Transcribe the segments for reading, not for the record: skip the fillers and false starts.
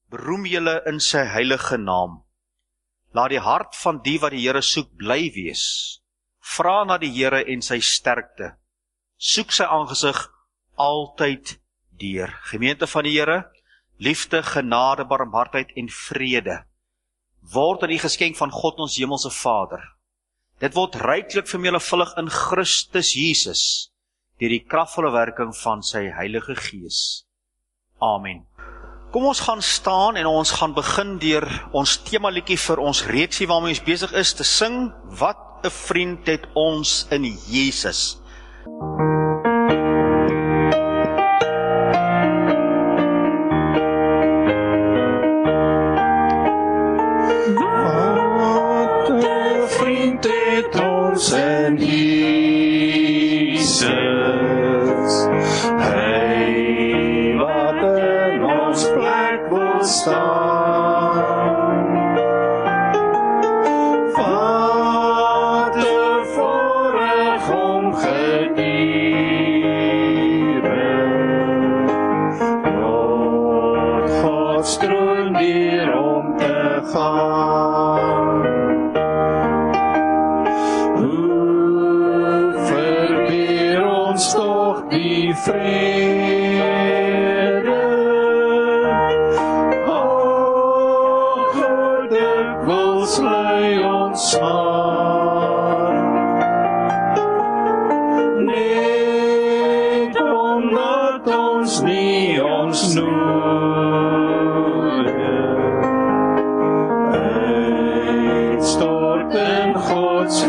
Beroem julle in sy heilige naam. Laat die hart van die wat die Here soek bly wees. Vra na die Here en sy sterkte. Soek sy aangesig altyd deur. Gemeente van die Here, liefde, genade, barmhartigheid en vrede word aan die geskenk van God ons hemelse Vader. Dit word ryklik vermenigvuldig in Christus Jesus deur die kragvolle werking van sy Heilige Gees. Amen. Kom ons gaan staan en ons gaan begin deur ons temaliedjie vir ons reeksie waarmee ons besig is te sing, Wat 'n vriend het ons in Jesus. Wat 'n vriend het ons in Jesus. Hy wat in ons plek wil staan. Wat 'n voorreg om gedurende tot Gods troon hier om te gaan. Hoe verbeer ons toch die vrede? Ach, hoe dikwels lei ons maar. Net omdat ons nie ons nodig uitstort in Gods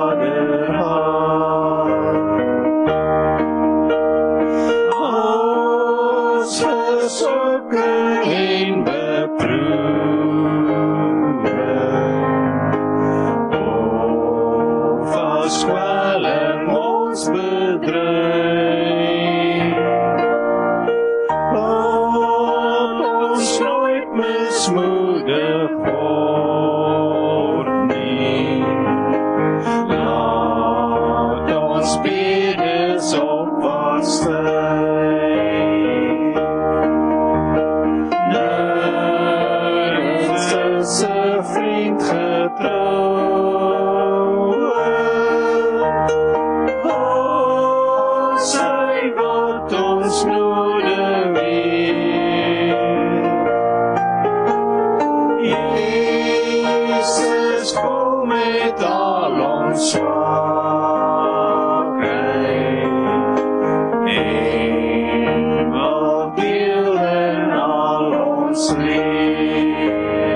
Vaderhart. Als versoeken en beproeving, of als kwelling ons bedreig, laat ons nooit mismoedig word nie. Laat ons bedes opwaarts styg. Nergens is 'n vriend getrouwe als hy wat ons nodig het. Jesus kom met al ons zwakheid en wil deel in al ons leed.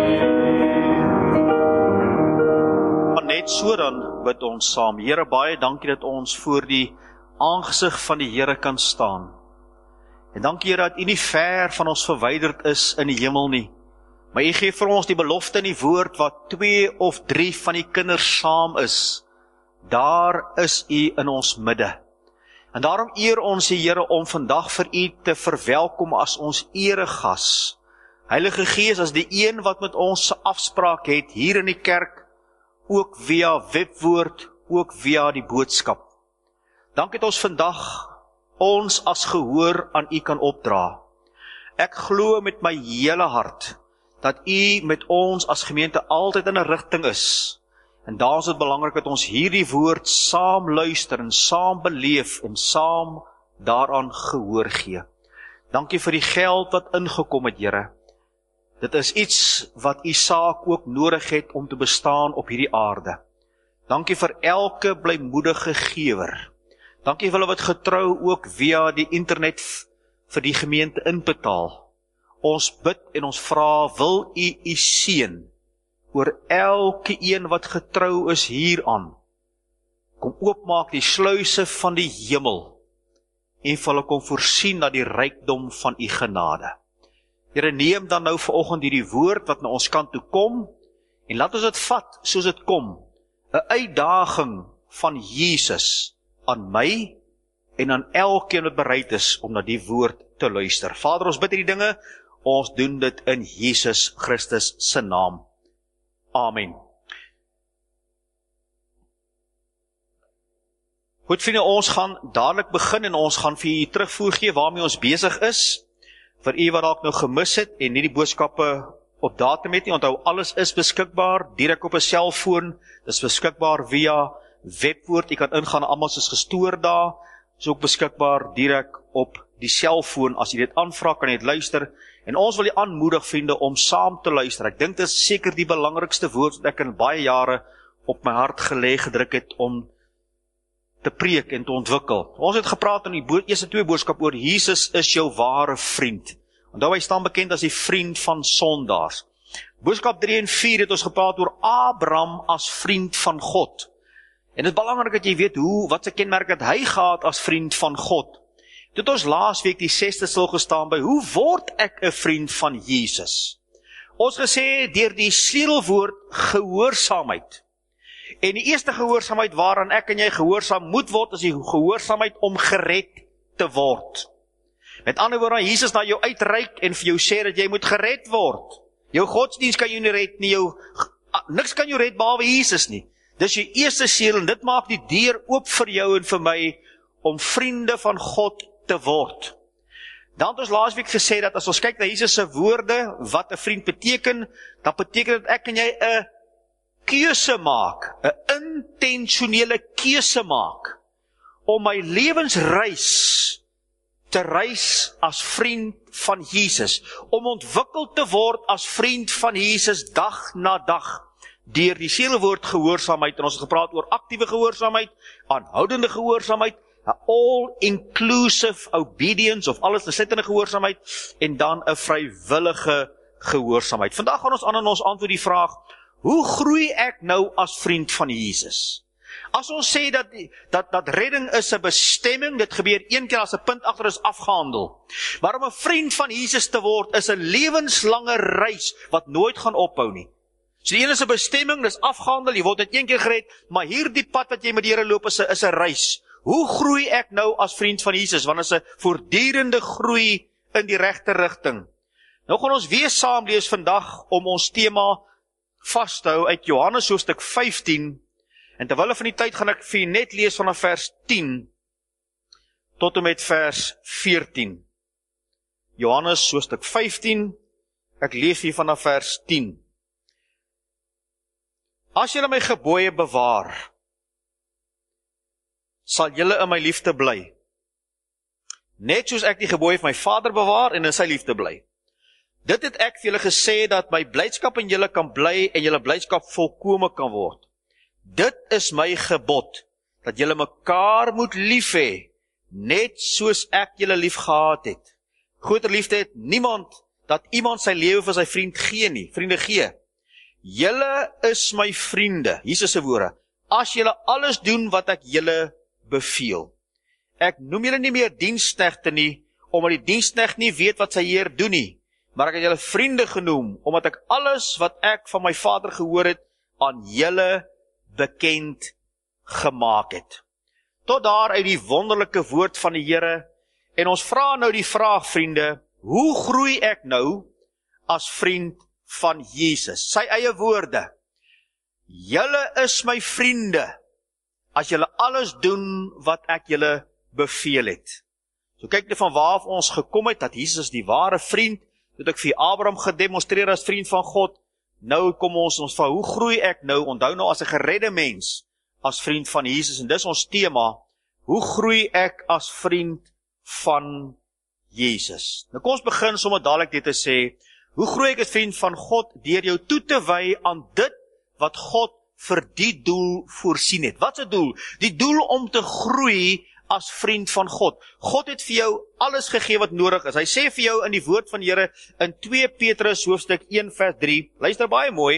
Maar net so dan bid ons saam. Here, baie dankie dat ons voor die aangesig van die Here kan staan. En dankie Here dat U nie ver van ons verwyderd is in die hemel nie. Maar U gee vir ons die belofte in die woord, wat 2 of 3 van die kinders saam is, daar is U in ons midde. En daarom eer ons die Here om vandag vir U te verwelkom as ons eregas. Heilige Gees, as die een wat met ons 'n afspraak het hier in die kerk, ook via webwoord, ook via die boodskap. Dankie dat ons vandag ons as gehoor aan U kan opdra. Ek glo met my hele hart dat U met ons as gemeente altyd in 'n rigting is. En daar is dit belangrik dat ons hierdie woord saam luister en saam beleef en saam daaraan gehoor gee. Dankie vir die geld wat ingekom het, Here. Dit is iets wat Isaak ook nodig het om te bestaan op hierdie aarde. Dankie vir elke blymoedige gewer. Dankie vir hulle wat getrou ook via die internet vir die gemeente inbetaal. Ons bid en ons vra, wil U seën oor elke een wat getrou is hieraan. Kom oopmaak die sluise van die hemel en vir hulle kom voorsien na die rykdom van U genade. Here, neem dan nou vanoggend hierdie woord wat na ons kant toe kom en laat ons dit vat soos dit kom. 'n Uitdaging van Jesus aan my en aan elkeen wat bereid is om na die woord te luister. Vader, ons bid hierdie dinge, ons doen dit in Jesus Christus se naam. Amen. Goed vriende, ons gaan dadelik begin en ons gaan vir julle terugvoer gee waarmee ons besig is. vir u wat dalk nou gemis het en nie die boodskappe op datum het nie, onthou alles is beskikbaar, direk op 'n selfoon, dis beskikbaar via webwoord, jy kan ingaan, almal is gestoor daar, is ook beskikbaar direk op die selfoon, as jy dit aanvra, kan jy dit luister, en ons wil jy aanmoedig, vriende, om saam te luister. Ek dink dit is seker die belangrikste woord wat ek in baie jare op my hart gedruk het, om te preek en te ontwikkel. Ons het gepraat in die eerste 2 boodskap oor Jesus is jou ware vriend. Onthou, hy staan bekend as die vriend van sondaars. Boodskap 3 en 4 het ons gepraat oor Abraham as vriend van God. En dit is belangrik dat jy weet wat sy kenmerk het hy gehad as vriend van God. Dit ons laasweek die 6de stilgestaan by, hoe word ek 'n vriend van Jesus? Ons gesê, deur die sleutelwoord gehoorsaamheid. En die eerste gehoorsaamheid waaraan ek en jy gehoorsaam moet word, is die gehoorsaamheid om gered te word. Met ander woorde, Jesus na jou uitreik en vir jou sê dat jy moet gered word. Jou godsdienst kan jou nie red nie, niks kan jou red behalwe Jesus nie. Dis jou eerste seël en dit maak die deur oop vir jou en vir my om vriende van God te word. Dan het ons laasweek gesê dat as ons kyk na Jesus se woorde, wat 'n vriend beteken, dan beteken dit ek en jy 'n keuse maak, 'n intentionele keuse maak, om my lewensreis te reis as vriend van Jesus, om ontwikkel te word as vriend van Jesus dag na dag, deur die seelwoord gehoorsaamheid, en ons het gepraat oor aktiewe gehoorsaamheid, aanhoudende gehoorsaamheid, all-inclusive obedience, of alles insluitende gehoorsaamheid, en dan 'n vrywillige gehoorsaamheid. Vandag gaan ons aan in ons antwoord die vraag, hoe groei ek nou as vriend van Jesus? As ons sê dat redding is 'n bestemming, dit gebeur een keer as 'n punt agter is afgehandel. Maar om 'n vriend van Jesus te word, is 'n lewenslange reis, wat nooit gaan ophou nie. So die een is 'n bestemming, dis afgehandel, jy word net een keer gered, maar hierdie pad wat jy met die Here loop, is 'n reis. Hoe groei ek nou as vriend van Jesus? Want is 'n voortdurende groei in die regte rigting. Nou gaan ons weer saam lees vandag, om ons tema vas te hou uit Johannes hoofstuk 15, en terwille van die tyd gaan ek vir u net lees vanaf vers 10 tot en met vers 14. Johannes hoofstuk 15, ek lees hier vanaf vers 10. As julle my gebooie bewaar, sal julle in my liefde bly. Net soos ek die gebooie van my Vader bewaar en in sy liefde bly. Dit het ek vir julle gesê, dat my blydskap in julle kan bly en julle blydskap volkome kan word. Dit is my gebod, dat julle mekaar moet lief hê, net soos ek julle lief gehad het. Groter liefde het niemand, dat iemand sy lewe vir sy vriend gee nie, vriende gee. Julle is my vriende, Jesus se woorde, as julle alles doen wat ek julle beveel. Ek noem julle nie meer diensknegte nie, omdat die diensknegt nie weet wat sy Heer doen nie, maar ek het julle vriende genoem, omdat ek alles wat ek van my Vader gehoor het, aan julle bekend gemaak het. Tot daar uit die wonderlike woord van die Here, en ons vra nou die vraag, vriende, hoe groei ek nou as vriend van Jesus? Sy eie woorde, julle is my vriende, as julle alles doen wat ek julle beveel het. So kyk net van waar ons gekom het, dat Jesus die ware vriend, het ek vir Abraham gedemonstreer as vriend van God. Nou kom ons van, hoe groei ek nou, onthou nou as 'n geredde mens, as vriend van Jesus, en dis ons tema, hoe groei ek as vriend van Jesus? Nou kom ons begin sommer dadelik dit te sê, hoe groei ek as vriend van God, deur jou toe te wy aan dit, wat God vir die doel voorsien het. Wat is die doel? Die doel om te groei as vriend van God. God het vir jou alles gegee wat nodig is. Hy sê vir jou in die woord van die Here, in 2 Petrus hoofstuk 1 vers 3, luister baie mooi,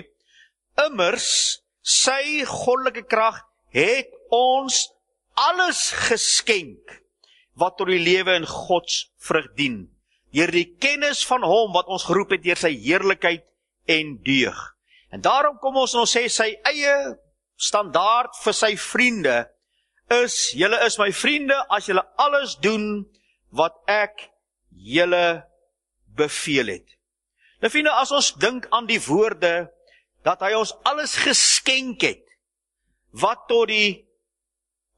immers, sy goddelike krag het ons alles geskenk, wat tot die lewe in Gods vrug dien, deur die kennis van hom, wat ons geroep het deur sy heerlikheid en deug. En daarom kom ons en ons sê, sy eie standaard vir sy vriende, is, julle is my vriende, as julle alles doen, wat ek julle beveel het. Nou vriende, as ons dink aan die woorde, dat hy ons alles geskenk het, wat tot die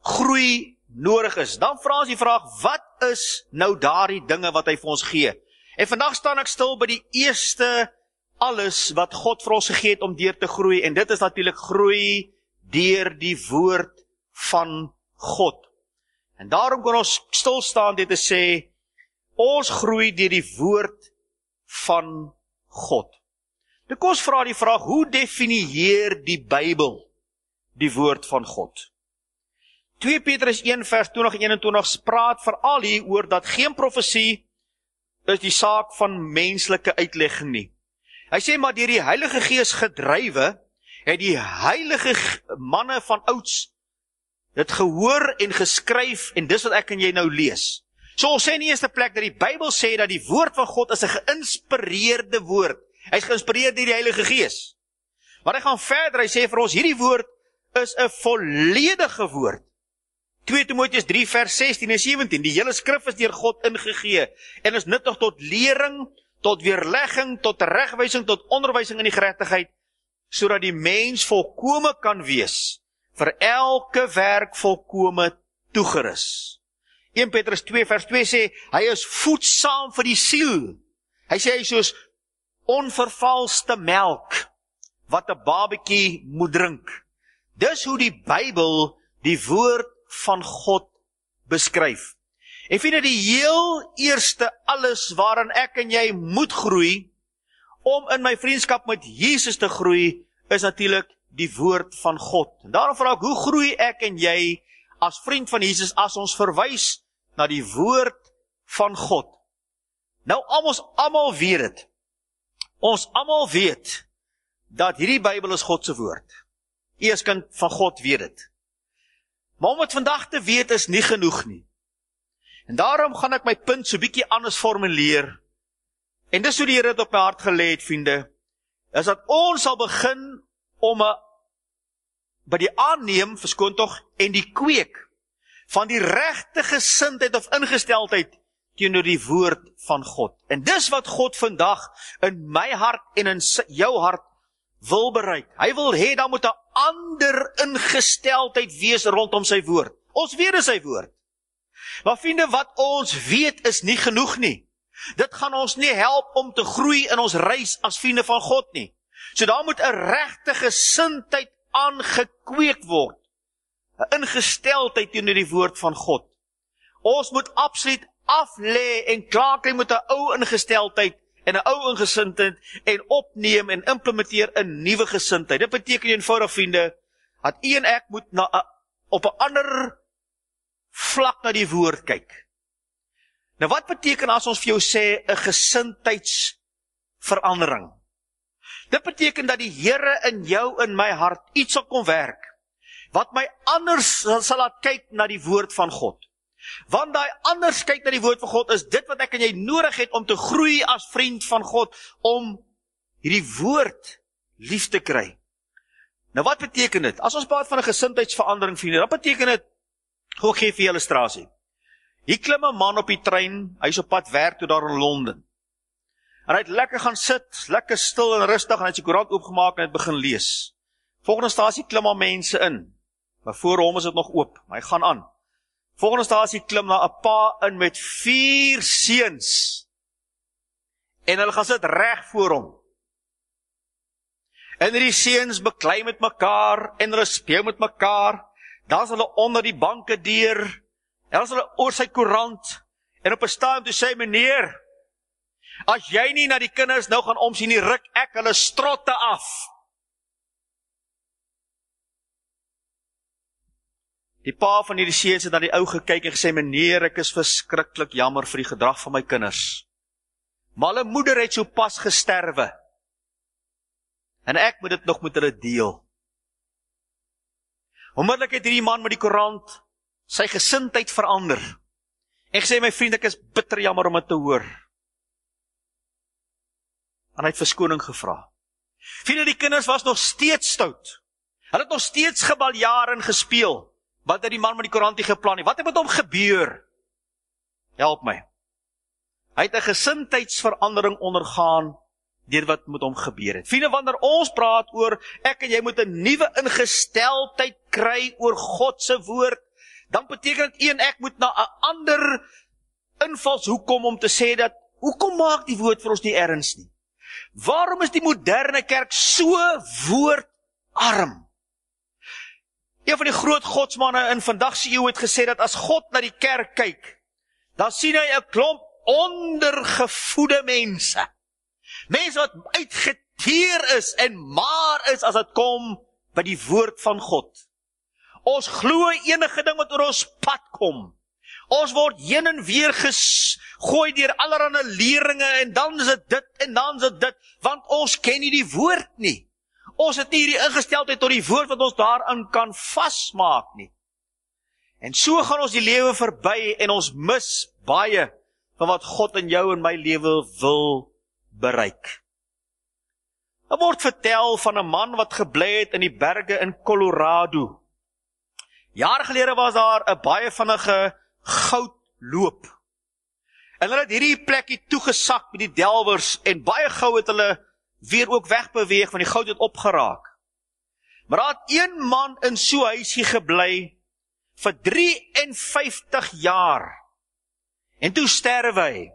groei nodig is, dan vra ons die vraag, wat is nou daardie dinge wat hy vir ons gee? En vandag staan ek stil by die eerste alles wat God vir ons gegee het om deur te groei, en dit is natuurlik groei deur die woord van God. En daarom kan ons stil staan dit te sê, ons groei deur die woord van God. Nou kom ons vra die vraag, hoe definieer die Bybel die woord van God? 2 Petrus 1 vers 20-21 praat veral hier oor dat geen profesie is die saak van menslike uitlegging nie. Hy sê maar deur die Heilige Gees gedrywe, het die heilige manne van ouds dit gehoor en geskryf, en dis wat ek en jy nou lees. So ons sê in die eerste plek dat die Bybel sê dat die woord van God is 'n geïnspireerde woord. Hy is geïnspireerd deur die Heilige Gees. Maar hy gaan verder, hy sê vir ons, hierdie woord is 'n volledige woord. 2 Timoteus 3 vers 16 en 17, die hele skrif is deur God ingegee, en is nuttig tot lering, tot weerlegging, tot regwysing, tot onderwysing in die geregtigheid, sodat die mens volkome kan wees, vir elke werk volkome toegerus. 1 Petrus 2 vers 2 sê, hy is voedsaam vir die siel. Hy sê hy is soos onvervalste melk, wat 'n babatjie moet drink. Dis hoe die Bybel die woord van God beskryf. En vind die heel eerste alles waarin ek en jy moet groei, om in my vriendskap met Jesus te groei, is natuurlik die woord van God. En daarom vra ek, hoe groei ek en jy as vriend van Jesus, as ons verwys na die woord van God? Nou, ons almal weet dit. Ons almal weet, dat hierdie Bybel is God se woord. Eers kind van God weet dit. Maar om het vandag te weet is nie genoeg nie. En daarom gaan ek my punt so bietjie anders formuleer. En dis hoe die Here dit op my hart gelê het, vriende, is dat ons sal begin om by die aanneem, verskoon tog, en die kweek van die regte gesindheid of ingesteldheid teenoor die woord van God. En dis wat God vandag in my hart en in jou hart wil bereik. Hy wil hê daar moet 'n ander ingesteldheid wees rondom sy woord. Ons weet is sy woord. Maar vriende, wat ons weet is nie genoeg nie. Dit gaan ons nie help om te groei in ons reis as vriende van God nie. So daar moet 'n regte gesindheid aangekweek word. 'n Ingesteldheid teenoor die woord van God. Ons moet absoluut aflê en klaarkry met 'n ou ingesteldheid en 'n ou ingesindheid en opneem en implementeer 'n nuwe gesindheid. Dit beteken eenvoudig, vriende, dat u en ek moet op 'n ander vlak na die woord kyk. Nou wat beteken as ons vir jou sê 'n gesindheidsverandering? Dit beteken dat die Here in jou en my hart iets sal kom werk, wat my anders sal laat kyk na die woord van God. Want daai anders kyk na die woord van God is dit wat ek en jy nodig het om te groei as vriend van God, om hierdie woord lief te kry. Nou wat beteken dit? As ons praat van 'n gesindheidsverandering, vriende, dan beteken dit, ek gee vir 'n illustrasie. Hier klim 'n man op die trein, hy is op pad werk toe daar in Londen. En hy het lekker gaan sit, lekker stil en rustig, en hy het sy koerant oopgemaak en het begin lees. Volgende stasie klim al mense in, maar voor hom is dit nog oop, maar hy gaan aan. Volgende stasie klim na 'n pa in met 4 seuns. En hulle gaan sit reg voor hom. En die seuns beklei met mekaar, en hulle speel met mekaar. Dan is hulle onder die banke deur, en dan is hulle oor sy koerant, en op 'n stadium toe sê, meneer, as jy nie na die kinders nou gaan omsien nie, ruk ek hulle strotte af. Die pa van hierdie seuns het na die ou gekyk en gesê, meneer, ek is verskriklik jammer vir die gedrag van my kinders. Maar hulle moeder het so pas gesterwe. En ek moet dit nog met hulle deel. Onmiddellik het hierdie man met die koerant sy gesindheid verander. En gesê, my vriend, ek is bitter jammer om dit te hoor. En hy het verskoning gevra. Vriende, die kinders was nog steeds stout. Hulle het nog steeds gebaljaar en gespeel. Wat het die man met die koerant nie geplan nie? Wat het met hom gebeur? Help my. Hy het 'n gesindheidsverandering ondergaan deur wat met hom gebeur het. Vriende, wanneer ons praat oor ek en jy moet 'n nuwe ingesteldheid kry oor God se woord, dan beteken dit en ek moet na 'n ander invalshoek kom om te sê dat hoekom maak die woord vir ons nie erns nie? Waarom is die moderne kerk so woordarm? Een van die groot godsmanne in vandag se eeu het gesê dat as God na die kerk kyk, dan sien hy 'n klomp ondergevoede mense. Mense wat uitgeteer is en maar is as dit kom by die woord van God. Ons glo enige ding wat oor ons pad kom. Ons word heen en weer gegooi deur allerlei leringe en dan is dit en dan is dit, want ons ken nie die woord nie. Ons het nie hierdie ingesteldheid tot die woord wat ons daarin kan vasmaak nie. En so gaan ons die lewe verby en ons mis baie van wat God in jou en my lewe wil bereik. Er word vertel van 'n man wat gebly het in die berge in Colorado. Jare gelede was daar 'n baie vinnige goudloop. En hulle het hierdie plekkie toegesak met die delwers en baie gou het hulle weer ook wegbeweeg, want die goud het opgeraak. Maar daar het een man in so 'n huisie gebly vir 53 jaar. En toe sterwe hy.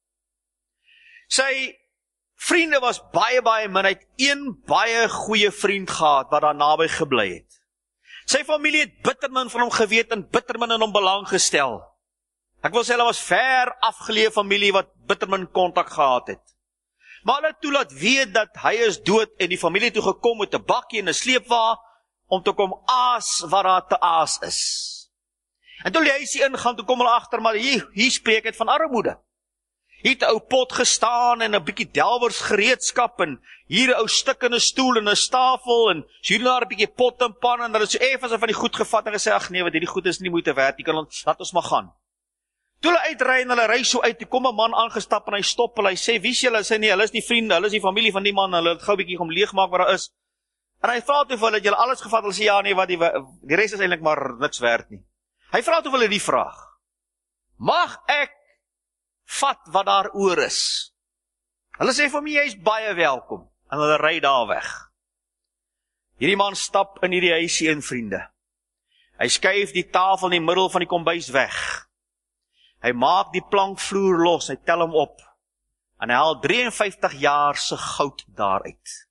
Sy vriende was baie min, hy het een baie goeie vriend gehad wat daar naby gebly het. Sy familie het bitter min van hom geweet en bitter min in hom belang gestel. Ek wil sê hulle was ver afgeleë familie wat bitter min kontak gehad het. Maar hulle toe laat weet dat hy is dood en die familie toe gekom met 'n bakkie en 'n sleepwa om te kom aas wat daar te aas is. En toe die huisie ingaan, toe kom hulle agter, maar hier spreek het van armoede. Hier het 'n ou pot gestaan en 'n bietjie delwers gereedskap en hier 'n ou stuk en 'n stoel en 'n tafel en so hier daar 'n bietjie pot en pan en hulle het so effens van die goed gevat en gesê, ag nee, wat hierdie goed is nie moeite werd, laat ons maar gaan. Toe hulle uitry en hulle ry so uit, toe kom 'n man aangestap en hy stop en hy sê, wie is julle? Hy sê nee, hulle is nie vriende, hulle is die familie van die man, hulle het gou 'n bietjie om leegmaak wat daar is. En hy vra toe vir hulle, het julle alles gevat? Hulle sê ja, nee, wat die res is eintlik maar niks werd nie. Hy vra toe vir hulle die vraag, mag ek vat wat daar oor is? Hulle sê vir hom, jy is baie welkom. En hulle ry daar weg. Hierdie man stap in hierdie huisie in, vriende. Hy skuif die tafel in die middel van die kombuis weg. Hy maak die plankvloer los, hy tel hom op. En hy haal 53 jaar se goud daaruit.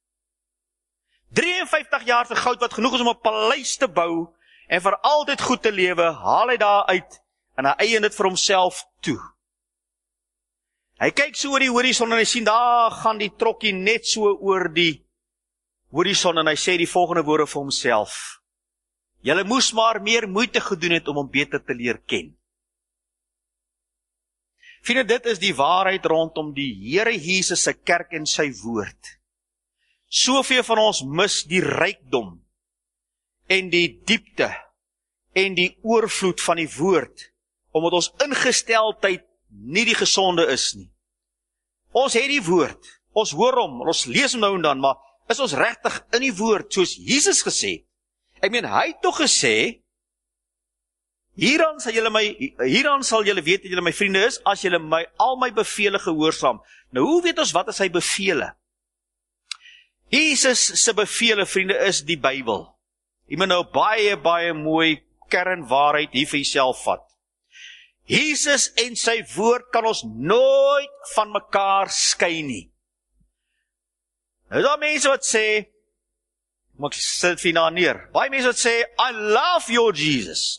53 jaar se goud wat genoeg is om 'n paleis te bou en vir altyd goed te lewe, haal hy daar uit en hy eien dit vir homself toe. Hy kyk so oor die horison en hy sien, daar gaan die trokkie net so oor die horison en hy sê die volgende woorde vir homself. Julle moes maar meer moeite gedoen het om hom beter te leer ken. Vriende, dit is die waarheid rondom die Here Jesus se kerk en sy woord. Soveel van ons mis die rykdom en die diepte en die oorvloed van die woord, omdat ons ingesteldheid nie die gesonde is nie. Ons het die woord, ons hoor hom, ons lees hom nou en dan, maar is ons regtig in die woord, soos Jesus gesê het? Ek meen, hy het tog gesê, hieraan sal julle weet dat julle my vriende is, as julle al my bevele gehoorsaam. Nou, hoe weet ons wat is sy bevele? Jesus se bevele, vriende, is die Bybel. Jy moet nou baie mooi kernwaarheid hier vir jouself vat. Jesus en sy woord kan ons nooit van mekaar skei nie. Nou daar mense wat sê, ek sit vir nou neer, baie mense wat sê, I love your Jesus,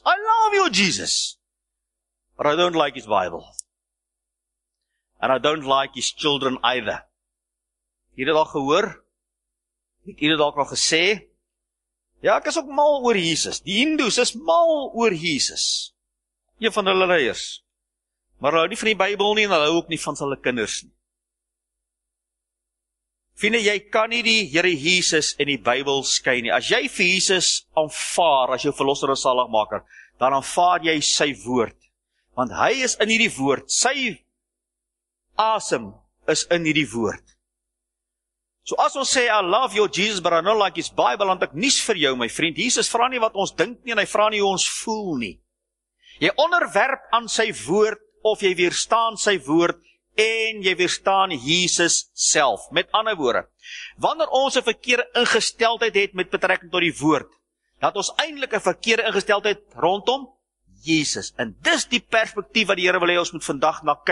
but I don't like his Bible. And I don't like his children either. Het dit al gehoor? Het dit dalk al gesê? Ja, ek is ook mal oor Jesus. Die Hindoes is mal oor Jesus. Een van hulle leiers. Maar hulle hou nie van die Bybel nie en hulle hou ook nie van hulle kinders nie. Vriende, jy kan nie die Here Jesus en die Bybel skei nie. As jy vir Jesus aanvaar as jou verlosser en saligmaker, dan aanvaar jy sy woord. Want hy is in hierdie woord. Sy asem is in hierdie woord. So as ons sê, I love your Jesus, but I don't like his Bible, dan het ek nies vir jou, my vriend. Jesus vra nie wat ons dink nie, en hy vra nie hoe ons voel nie. Jy onderwerp aan sy woord, of jy weerstaan sy woord, en jy weerstaan Jesus self. Met ander woorde, wanneer ons 'n verkeerde ingesteldheid het met betrekking tot die woord, dat ons eintlik 'n verkeerde ingesteldheid rondom Jesus. En dis die perspektief wat die Here wil hê ons moet vandag na kyk,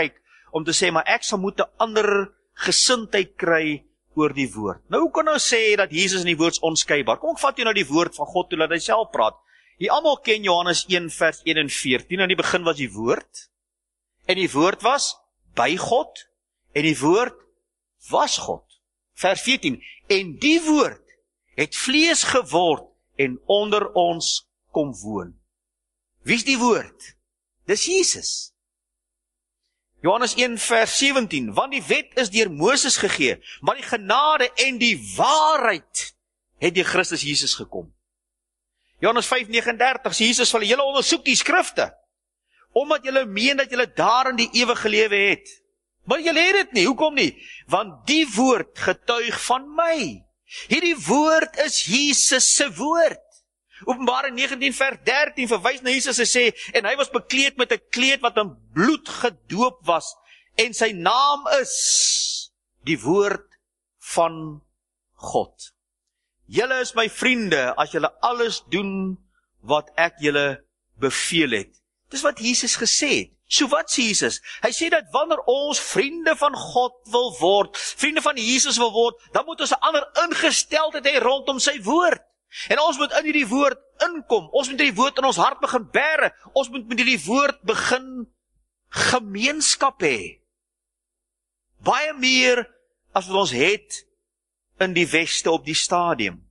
om te sê, maar ek sal moet 'n ander gesindheid kry oor die woord. Nou, hoe kan nou sê dat Jesus in die woord is onskeibaar? Kom ek vat jou na die woord van God toe, laat hy self praat. Jy almal ken Johannes 1 vers 1 en 14, in die begin was die woord, en die woord was by God, en die woord was God. Vers 14, en die woord het vlees geword en onder ons kom woon. Wie is die woord? Dis Jesus. Johannes 1 vers 17, want die wet is deur Moses gegee, maar die genade en die waarheid het deur Christus Jesus gekom. Johannes 5:39, sê Jesus van julle ondersoek die skrifte, omdat julle meen dat julle daarin die ewige lewe het. Maar julle het dit nie, hoekom nie? Want die woord getuig van my. Hierdie woord is Jesus se woord. Openbaring 19 vers 13 verwys na Jesus en sê, en hy was bekleed met 'n kleed wat in bloed gedoop was, en sy naam is die woord van God. Julle is my vriende as julle alles doen wat ek julle beveel het. Dis wat Jesus gesê het. So wat sê Jesus? Hy sê dat wanneer ons vriende van God wil word, vriende van Jesus wil word, dan moet ons 'n ander ingesteldheid hê rondom sy woord. En ons moet in hierdie woord inkom. Ons moet hierdie woord in ons hart begin bære. Ons moet met hierdie woord begin gemeenskap hê. Baie meer as wat ons het in die weste op die stadium.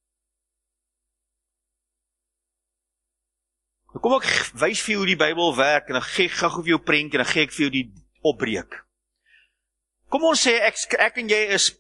Nou kom ek wys vir jou hoe die Bybel werk, en dan gee ek gou vir jou prentjie, en dan gee ek vir jou die opbreek. Kom ons sê, ek en jy is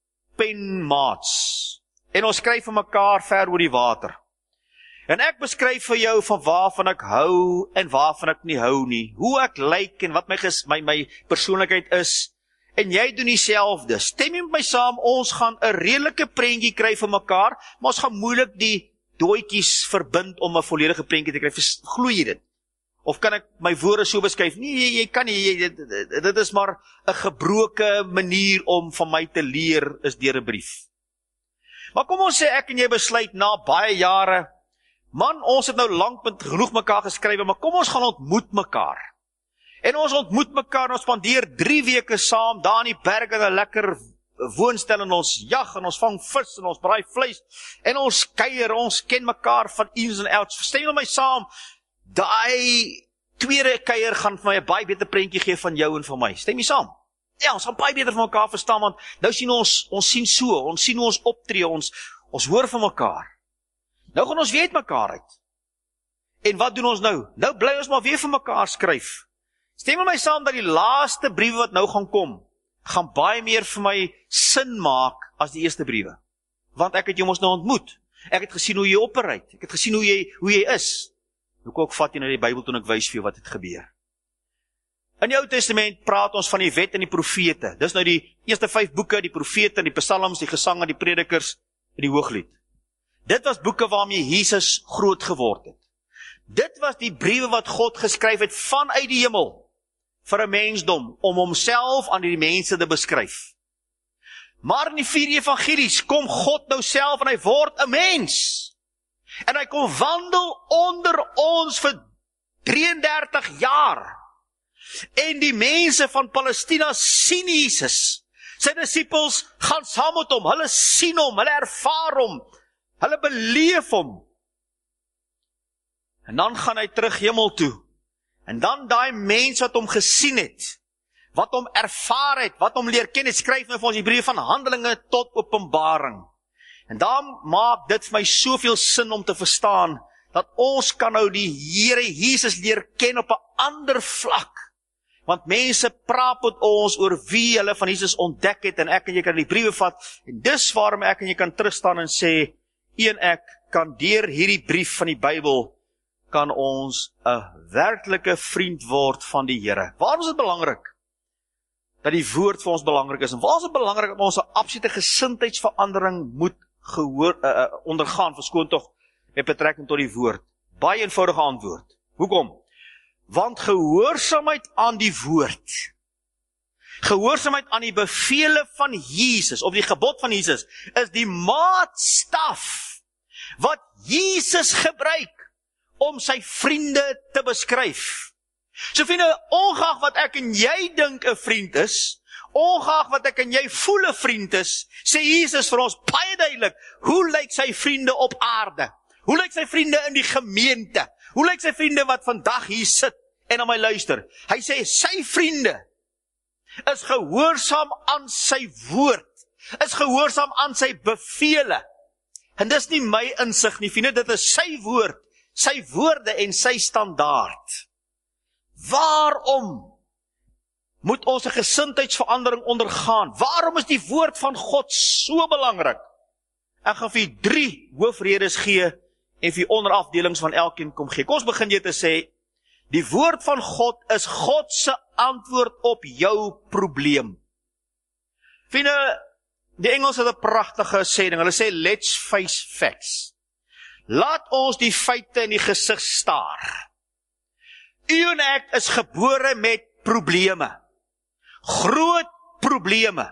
penmaats, en ons skryf vir mekaar ver oor die water. En ek beskryf vir jou van waarvan ek hou, en waarvan ek nie hou nie, hoe ek lyk, en wat my persoonlikheid is, en jy doen dieselfde. Stem jy met my saam, ons gaan 'n redelike prentjie kry vir mekaar, maar ons gaan moeilik die dooitjies verbind om 'n volledige prentjie te kry. Glo jy dit? Of kan ek my woorde so beskryf? Nee, jy kan nie, dit is maar 'n gebroke manier om van my te leer, is deur 'n brief. Maar kom ons sê, ek en jy besluit na baie jare, man, ons het nou lank met genoeg mekaar geskrywe, maar kom ons gaan ontmoet mekaar. En ons ontmoet mekaar, en ons spandeer 3 weke saam, daar in die berge, in 'n lekker woonstel, en ons jag, en ons vang vis, en ons braai vleis, en ons kuier, ons ken mekaar van ins en outs. Verstaan jy my saam? Daai tweede kuier gaan vir my 'n baie beter prentjie gee van jou en van my. Stem jy saam? Ja, ons gaan baie beter van mekaar verstaan, want nou sien ons sien so, ons sien hoe ons optree, ons hoor van mekaar. Nou gaan ons weet mekaar uit. En wat doen ons nou? Nou bly ons maar weer vir mekaar skryf. Stem met my saam dat die laaste briewe wat nou gaan kom, gaan baie meer vir my sin maak as die eerste briewe. Want ek het jou mos nou ontmoet. Ek het gesien hoe jy operate. Ek het gesien hoe jy is. Nou kom ek vat jy na die Bybel toe en ek wys vir jou wat het gebeur. In die Ou Testament praat ons van die wet en die profete. Dis nou die eerste 5 boeke, die profete, die psalms, die gesange, die predikers en die hooglied. Dit was boeke waarmee Jesus groot geword het. Dit was die briewe wat God geskryf het vanuit die hemel vir 'n mensdom, om homself aan die mense te beskryf. Maar in die 4 evangelies kom God nou self en hy word 'n mens. En hy kom wandel onder ons vir 33 jaar. En die mense van Palestina sien Jesus. Sy disippels gaan saam met hom, hulle sien hom, hulle ervaar hom, hulle beleef hom. En dan gaan hy terug hemel toe. En dan daai mens wat hom gesien het, wat hom ervaar het, wat hom leer ken het, skryf nou vir ons die brief van Handelinge tot Openbaring. En daarom maak dit vir my soveel sin om te verstaan, dat ons kan nou die Here Jesus leer ken op 'n ander vlak. Want mense praat met ons oor wie hulle van Jesus ontdek het, en ek en jy kan die briewe vat, en dis waarom ek en jy kan terugstaan en sê, en ek kan deur hierdie brief van die Bybel, kan ons 'n werklike vriend word van die Here. Waarom is dit belangrik dat die woord vir ons belangrik is? En waarom is dit belangrik dat ons 'n absolute gesindheidsverandering moet ondergaan, verskoon tog met betrekking tot die woord? Baie eenvoudige antwoord. Hoekom? Want gehoorsaamheid aan die woord, gehoorsaamheid aan die bevele van Jesus, of die gebod van Jesus, is die maatstaf wat Jesus gebruik om sy vriende te beskryf. So vriende, ongeag wat ek en jy dink 'n vriend is, ongeag wat ek en jy voel 'n vriend is, sê Jesus vir ons baie duidelik, hoe lyk sy vriende op aarde? Hoe lyk sy vriende in die gemeente? Hoe lyk sy vriende wat vandag hier sit en aan my luister? Hy sê, sy vriende is gehoorsaam aan sy woord, is gehoorsaam aan sy bevele. En dis nie my insig nie, vriende, dit is sy woord, sy woorde en sy standaard. Waarom moet ons 'n gesindheidsverandering ondergaan? Waarom is die woord van God so belangrik? Ek gaan vir u 3 hoofredes gee en vir onderafdelings van elkeen kom gee. Kom ons begin jy te sê, die woord van God is God se antwoord op jou probleem. Vriende, die Engels het 'n pragtige sêding. Hulle sê, let's face facts. Laat ons die feite in die gesig staar. U en ek is gebore met probleme. Groot probleme.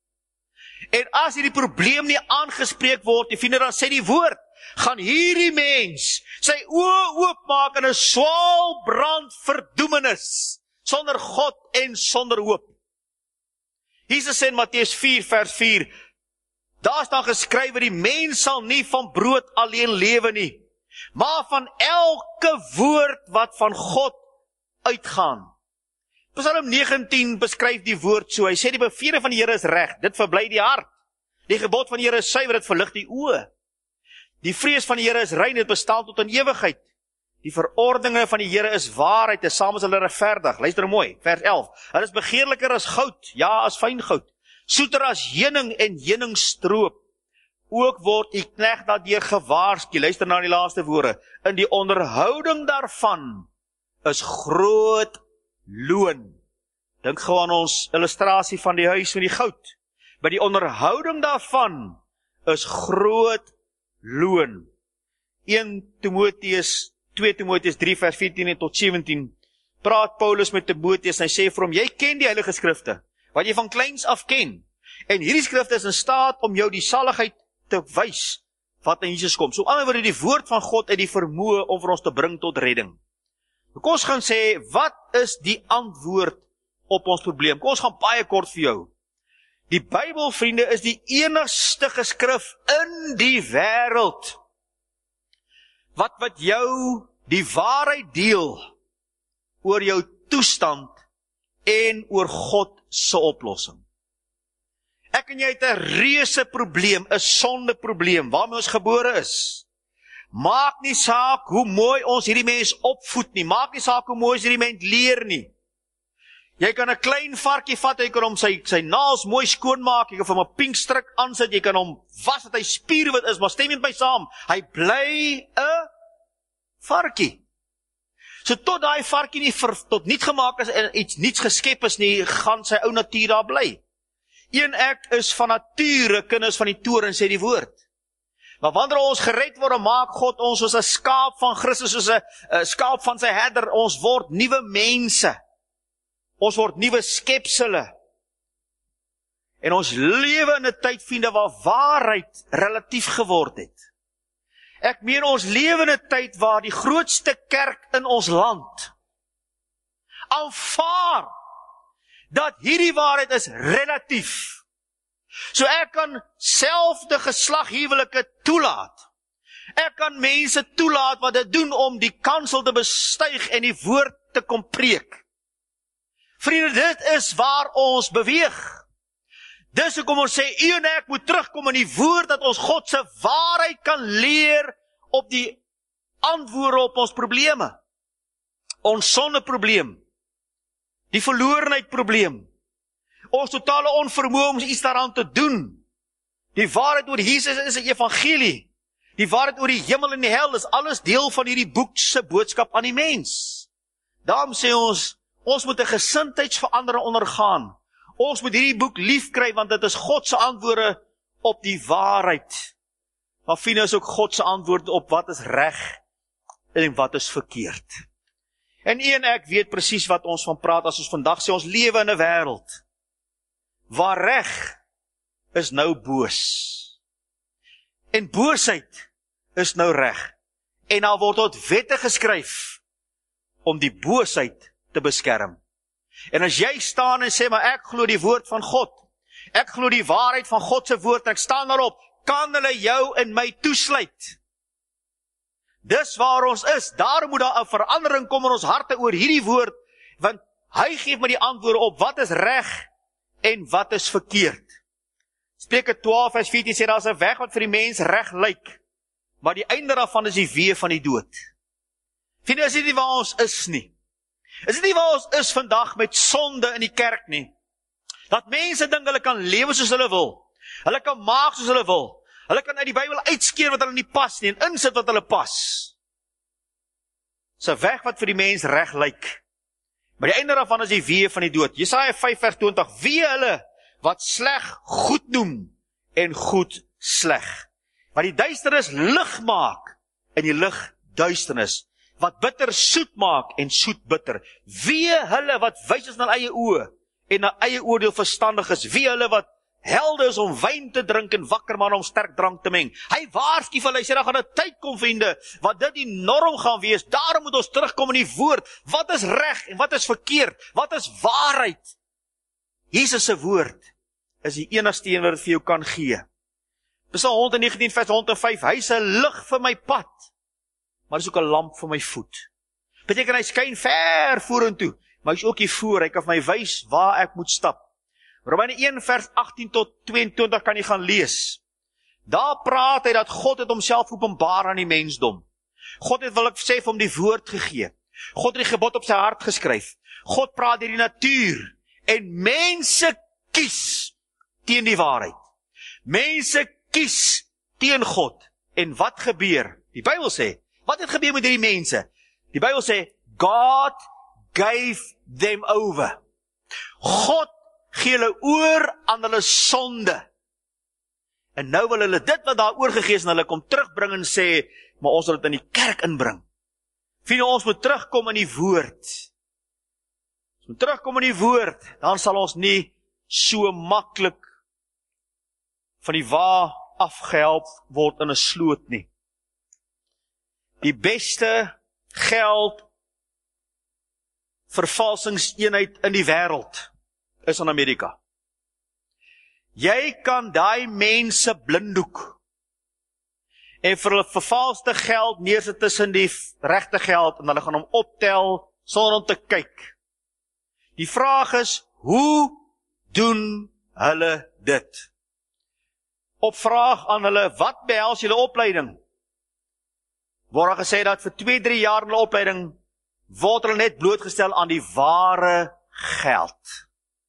En as hierdie probleem nie aangespreek word, die vriende, dan sê die woord, gaan hierdie mens sy oë oopmaak in 'n swaal brand verdoemenis, sonder God en sonder hoop. Jesus sê in Matteus 4 vers 4, daar staan geskrywe, die mens sal nie van brood alleen lewe nie, maar van elke woord wat van God uitgaan. Psalm 19 beskryf die woord so, hy sê die bevele van die Here is reg, dit verbly die hart. Die gebod van die Here is suiwer, dit verlig die oë. Die vrees van die Here is rein, dit bestaan tot in ewigheid. Die verordeninge van die Here is waarheid, en saam is hulle regverdig. Luister mooi, vers 11. Hulle is begeerliker as goud, ja as fyn goud. Soeter as heuning en heuningstroop. Ook word die knegt daardeur gewaarsku. Luister na die laaste woorde. In die onderhouding daarvan is groot loon. Dink gou aan ons illustrasie van die huis met die goud. By die onderhouding daarvan is groot loon. 2 Timoteus 3 vers 14 tot 17 praat Paulus met Timoteus en hy sê vir hom, jy ken die heilige skrifte, wat jy van kleins af ken, en hierdie skrifte is in staat om jou die saligheid te wys wat in Jesus kom. So aan die ander woorde, die woord van God het die vermoë om vir ons te bring tot redding. Kom ons gaan sê, wat is die antwoord op ons probleem? Kom ons gaan baie kort vir jou. Die Bybel, vriende, is die enigste geskrif in die wêreld wat jou die waarheid deel oor jou toestand en oor God se oplossing. Ek en jy het 'n reuse probleem, 'n sondeprobleem waarmee ons gebore is. Maak nie saak hoe mooi ons hierdie mens opvoed nie, maak nie saak hoe mooi ons hierdie mens leer nie. Jy kan 'n klein varkie vat, jy kan hom sy naels mooi skoonmaak, jy kan hom 'n pink stryk aansit, jy kan hom was dat hy spierwit is, maar stem met my saam, hy bly 'n varkie. So tot daai varkie nie tot niet gemaak is en iets niets geskep is nie, gaan sy ou natuur daar bly. Ek is van nature kinders van die toren, sê die woord. Maar wanneer ons gered word, maak God ons soos 'n skaap van Christus, soos 'n skaap van sy herder, ons word nuwe mense. Ons word nuwe skepsele. En ons lewe in 'n tyd, vriende, waar waarheid relatief geword het. Ek meen ons lewe in 'n tyd waar die grootste kerk in ons land aanvaar dat hierdie waarheid is relatief. So ek kan selfde geslaghuwelike toelaat. Ek kan mense toelaat wat dit doen om die kansel te bestyg en die woord te kom preek. Vriende, dit is waar ons beweeg. Dis hoekom ons sê, u en ek moet terugkom in die woord, dat ons God se waarheid kan leer op die antwoorde op ons probleme. Ons sondeprobleem, die verlorenheid probleem, ons totale onvermoë om iets daaraan te doen. Die waarheid oor Jesus is 'n evangelie. Die waarheid oor die hemel en die hel is alles deel van hierdie boek se boodskap aan die mens. Daarom sê ons moet 'n gesindheidsverandering ondergaan. Ons moet hierdie boek liefkry, want dit is God se antwoorde op die waarheid. Maar vriende, is ook God se antwoord op wat is reg en wat is verkeerd. En u en ek weet presies wat ons van praat as ons vandag sê, ons lewe in 'n wêreld waar reg is nou boos. En boosheid is nou reg. En daar word tot wette geskryf om die boosheid te beskerm. En as jy staan en sê, maar ek glo die woord van God, ek glo die waarheid van God se woord, ek staan daarop, kan hulle jou en my toesluit. Dis waar ons is, daarom moet daar 'n verandering kom in ons harte oor hierdie woord, want hy gee my die antwoorde op wat is reg en wat is verkeerd. Spreuke 12 vers 14 sê, daar is 'n weg wat vir die mens reg lyk, maar die einde daarvan is die weë van die dood. Vind jy, is dit nie waar ons is nie? Is dit nie waar ons is vandag met sonde in die kerk nie? Dat mense dink hulle kan lewe soos hulle wil. Hulle kan maak soos hulle wil. Hulle kan uit die Bybel uitskeer wat hulle nie pas nie en insit wat hulle pas. Dis 'n weg wat vir die mens reg lyk. Maar die einde daarvan is die weë van die dood. Jesaja 5 vers 20. Wee hulle wat sleg goed noem en goed sleg. Wat die duisternis lig maak en die lig duisternis. Wat bitter soet maak en soet bitter. Wee hulle wat wys is na eie oë en na eie oordeel verstandig is. Wee hulle wat helde is om wyn te drink en wakker man om sterk drank te meng. Hy waarsku vir hulle, hy sê, daar gaan 'n tyd kom, vriende, wat dit die norm gaan wees. Daarom moet ons terugkom in die woord. Wat is reg en wat is verkeerd? Wat is waarheid? Jesus se woord is die enigste een wat dit vir jou kan gee. Psalm 119 vers 105, hy is 'n lig vir my pad, maar is ook 'n lamp vir my voet. Beteken hy skyn ver vorentoe, maar hy is ook hier voor, hy kan vir my wys waar ek moet stap. Romeine 1 vers 18 tot 22 kan jy gaan lees. Daar praat hy dat God het homself openbaar aan die mensdom. God het, wil ek sê, vir hom die woord gegee. God het die gebod op sy hart geskryf. God praat deur die natuur. En mense kies teen die waarheid. Mense kies teen God. En wat gebeur? Die Bybel sê, wat het gebeur met hierdie mense? Die Bybel sê, God gave them over. God gee hulle oor aan hulle sonde. En nou wil hulle dit wat daar oorgegee is en hulle kom terugbring en sê, maar ons wil dit in die kerk inbring. Vriende, ons moet terugkom in die woord. Ons moet terugkom in die woord, dan sal ons nie so maklik van die wa afgehelp word in 'n sloot nie. Die beste geld vervalsingseenheid in die wêreld is in Amerika. Jy kan daai mense blinddoek en vir hulle vervalste geld neersit tussen die regte geld en hulle gaan hom optel sonder om te kyk. Die vraag is, hoe doen hulle dit? Op vraag aan hulle, wat behels julle opleiding? Word gesê dat vir 2-3 jaar in hulle opleiding word hulle net blootgestel aan die ware geld.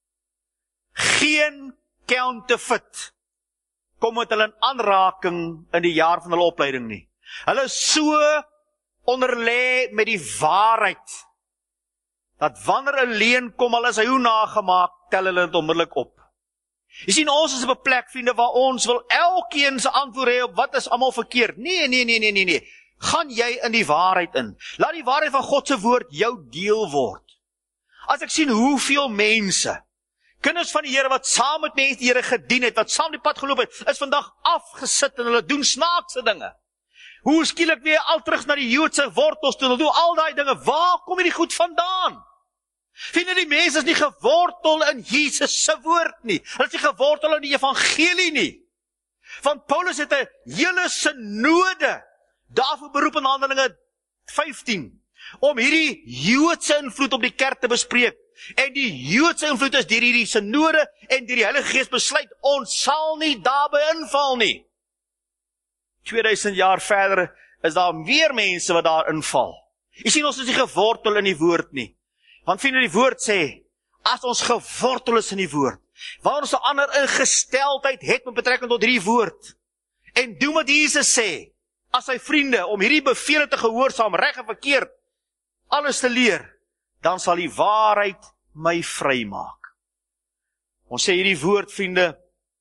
Geen counterfeit kom met hulle in aanraking in die jaar van hulle opleiding nie. Hulle is so onderlê met die waarheid, dat wanneer 'n leuen kom, al is hy hoe nagemaak, tel hulle dit onmiddellik op. Jy sien, ons is op 'n plek, vriende, waar ons wil elkeen se antwoord hê op wat is almal verkeerd. Nee. Gaan jy in die waarheid in. Laat die waarheid van God se woord jou deel word. As ek sien hoeveel mense, kinders van die Here wat saam met mense die Here gedien het, wat saam die pad geloop het, is vandag afgesit en hulle doen snaakse dinge. Hoe skielik weer al terug na die Joodse wortels toe, hulle doen al daai dinge. Waar kom hierdie goed vandaan? Vind jy, die mense is nie gewortel in Jesus se woord nie. Hulle is nie gewortel in die evangelie nie. Want Paulus het 'n hele synode daarvoor beroep in Handelinge 15, om hierdie Joodse invloed op die kerk te bespreek. En die Joodse invloed is deur hierdie synode en deur die Heilige Gees besluit, ons sal nie daarbey inval nie. 2000 jaar verder is daar weer mense wat daar inval. Jy sien, ons is nie gewortel in die woord nie. Want vriende, die woord sê, as ons gewortel is in die woord, waar ons 'n ander ingesteldheid het met betrekking tot hierdie woord, en doen wat Jesus sê, as sy vriende, om hierdie bevele te gehoorsaam, reg en verkeerd, alles te leer, dan sal die waarheid my vrymaak. Ons sê hierdie woord, vriende,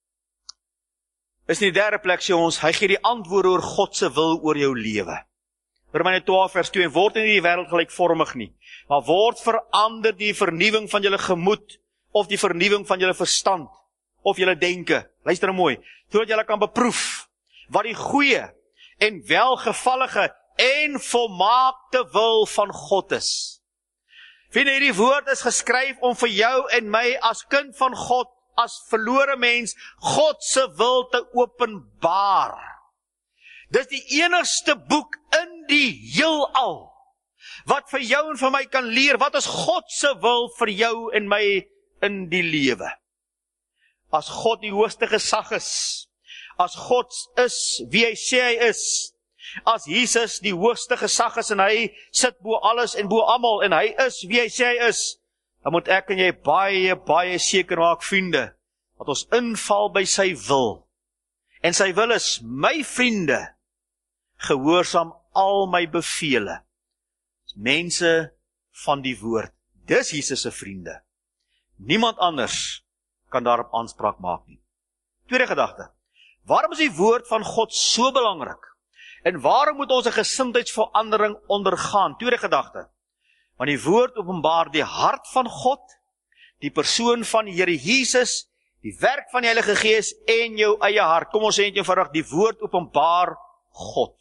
is in die derde plek, sê ons, hy gee die antwoorde oor God se wil oor jou lewe. Romeine 12 vers 2, en word nie die wêreld gelykvormig nie, maar word verander die vernuwing van julle gemoed, of die vernuwing van julle verstand, of julle denke. Luister mooi, sodat julle kan beproef, wat die goeie, en welgevallige, en volmaakte wil van God is. Vriende, hierdie woord is geskryf om vir jou en my as kind van God, as verlore mens, God se wil te openbaar. Dis die enigste boek in die heelal, wat vir jou en vir my kan leer, wat is God se wil vir jou en my in die lewe. As God die hoogste gesag is, as God is wie hy sê hy is, as Jesus die hoogste gesag is en hy sit bo alles en bo almal en hy is wie hy sê hy is, dan moet ek en jy baie seker maak, vriende, dat ons inval by sy wil. En sy wil is, my vriende, gehoorsaam al my bevele. Mense van die woord. Dis Jesus se vriende. Niemand anders kan daarop aanspraak maak nie. Tweede gedagte. Waarom is die woord van God so belangrik? En waarom moet ons 'n gesindheidsverandering ondergaan? Tweede gedagte. Want die woord openbaar die hart van God, die persoon van die Here Jesus, die werk van die Heilige Gees en jou eie hart. Kom ons sê net eenvoudig, die woord openbaar God.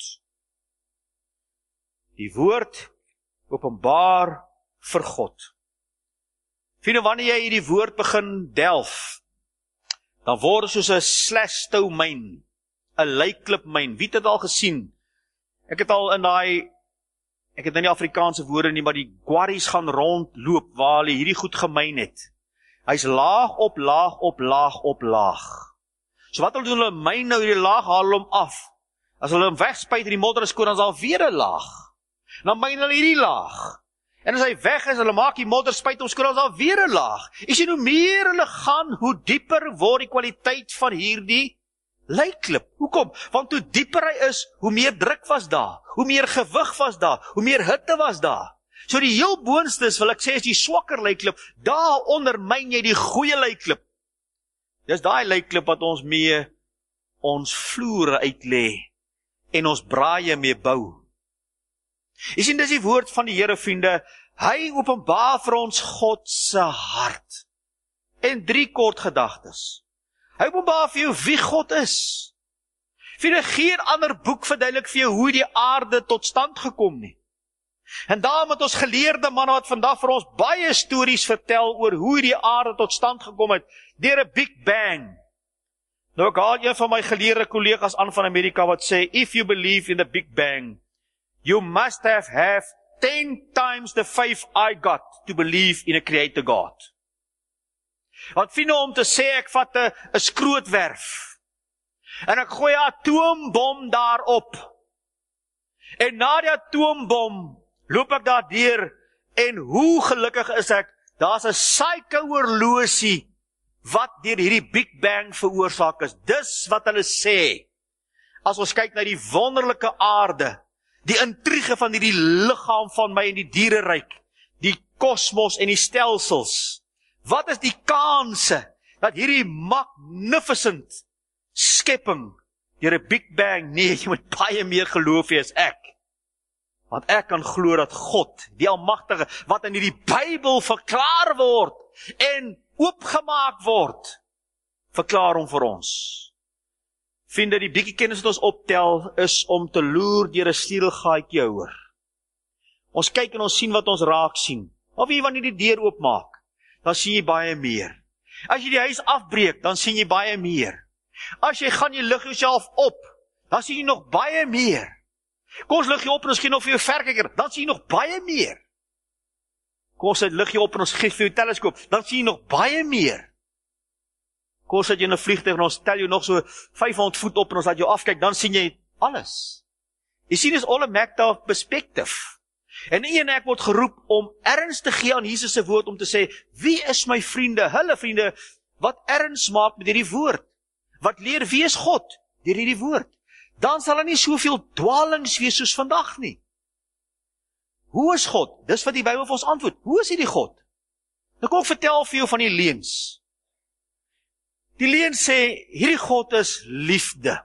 Die woord openbaar vir God. Vriende, wanneer jy hierdie woord begin delf, dan word het soos 'n slashtoe myn, 'n leiklipmyn. Wie het dit al gesien? Ek het al ek het nou nie Afrikaanse woorde nie, maar die quarries gaan rondloop waar hulle hierdie goed gemyn het. Hy's laag op laag op laag op laag. So wat hulle doen, hulle myn nou hierdie laag, haal hom af. As hulle hom wegspuit in die modder skoon, dan is daar weer 'n laag. Dan myn hulle hierdie laag. En as hy weg is, hulle maak die modder, spuit hom skoon, dan is daar weer 'n laag. Jy sien, hoe meer hulle gaan, hoe dieper word die kwaliteit van hierdie leiklip. Hoekom? Want hoe dieper hy is, hoe meer druk was daar, hoe meer gewig was daar, hoe meer hitte was daar. So die heel boonste is, wil ek sê, is die swakker leiklip. Daar ondermyn jy die goeie leiklip. Dis daai leiklip wat ons mee ons vloere uitlê en ons braaie mee bou. Jy sien, dis die woord van die Here, vriende. Hy openbaar vir ons God se hart. En 3 kort gedagtes. Hy openbaar vir jou wie God is. Vriende, geen ander boek verduidelik vir jou hoe die aarde tot stand gekom nie. En daarom het ons geleerde manne wat vandag vir ons baie stories vertel oor hoe die aarde tot stand gekom het, deur 'n Big Bang. Nou ek haal een van my geleerde kollegas aan van Amerika wat sê, if you believe in the Big Bang, you must have 10 times the faith I got to believe in a creator God. Want vriende, om te sê, ek vat 'n skrootwerf, en ek gooi 'n atoombom daarop, en na die atoombom, loop ek daar deur, en hoe gelukkig is ek, daar's 'n suikerhorlosie, wat deur hierdie Big Bang veroorsaak is. Dis wat hulle sê, as ons kyk na die wonderlike aarde, die intrige van hierdie liggaam van my en die diereryk, die kosmos en die stelsels. Wat is die kanse, dat hierdie magnificent skepping, deur 'n Big Bang, nee, jy moet baie meer geloof hê as ek. Want ek kan glo dat God, die Almagtige, wat in hierdie Bybel verklaar word, en oopgemaak word, verklaar hom vir ons. Vriende, die bietjie kennis wat ons optel, is om te loer deur 'n stieelgaatjie houer. Ons kyk en ons sien wat ons raak sien. Of jy wanneer die deur oopmaak, dan sien jy baie meer. As jy die huis afbreek, dan sien jy baie meer. As jy gaan, jy lig jouself op, dan sien jy nog baie meer. Kom ons lig jy op en ons gee nog vir jou verkyker, dan sien jy nog baie meer. Kom ons lig jy op en ons gee vir jou teleskoop, dan sien jy nog baie meer. Kom ons sit jy in 'n vliegtuig en ons tel jou nog so 500 voet op en ons laat jou afkyk, dan sien jy alles. Jy sien, is all a matter of perspective. En ek word geroep om erns te gee aan Jesus se woord, om te sê, wie is my vriende? Hulle vriende, wat erns maak met hierdie woord. Wat leer wie is God? Deur hierdie woord. Dan sal daar nie soveel dwalings wees soos vandag nie. Hoe is God? Dis wat die Bybel vir ons antwoord. Hoe is hierdie God? Nou kom ek vertel vir jou van die leuns. Die leuen sê, hierdie God is liefde.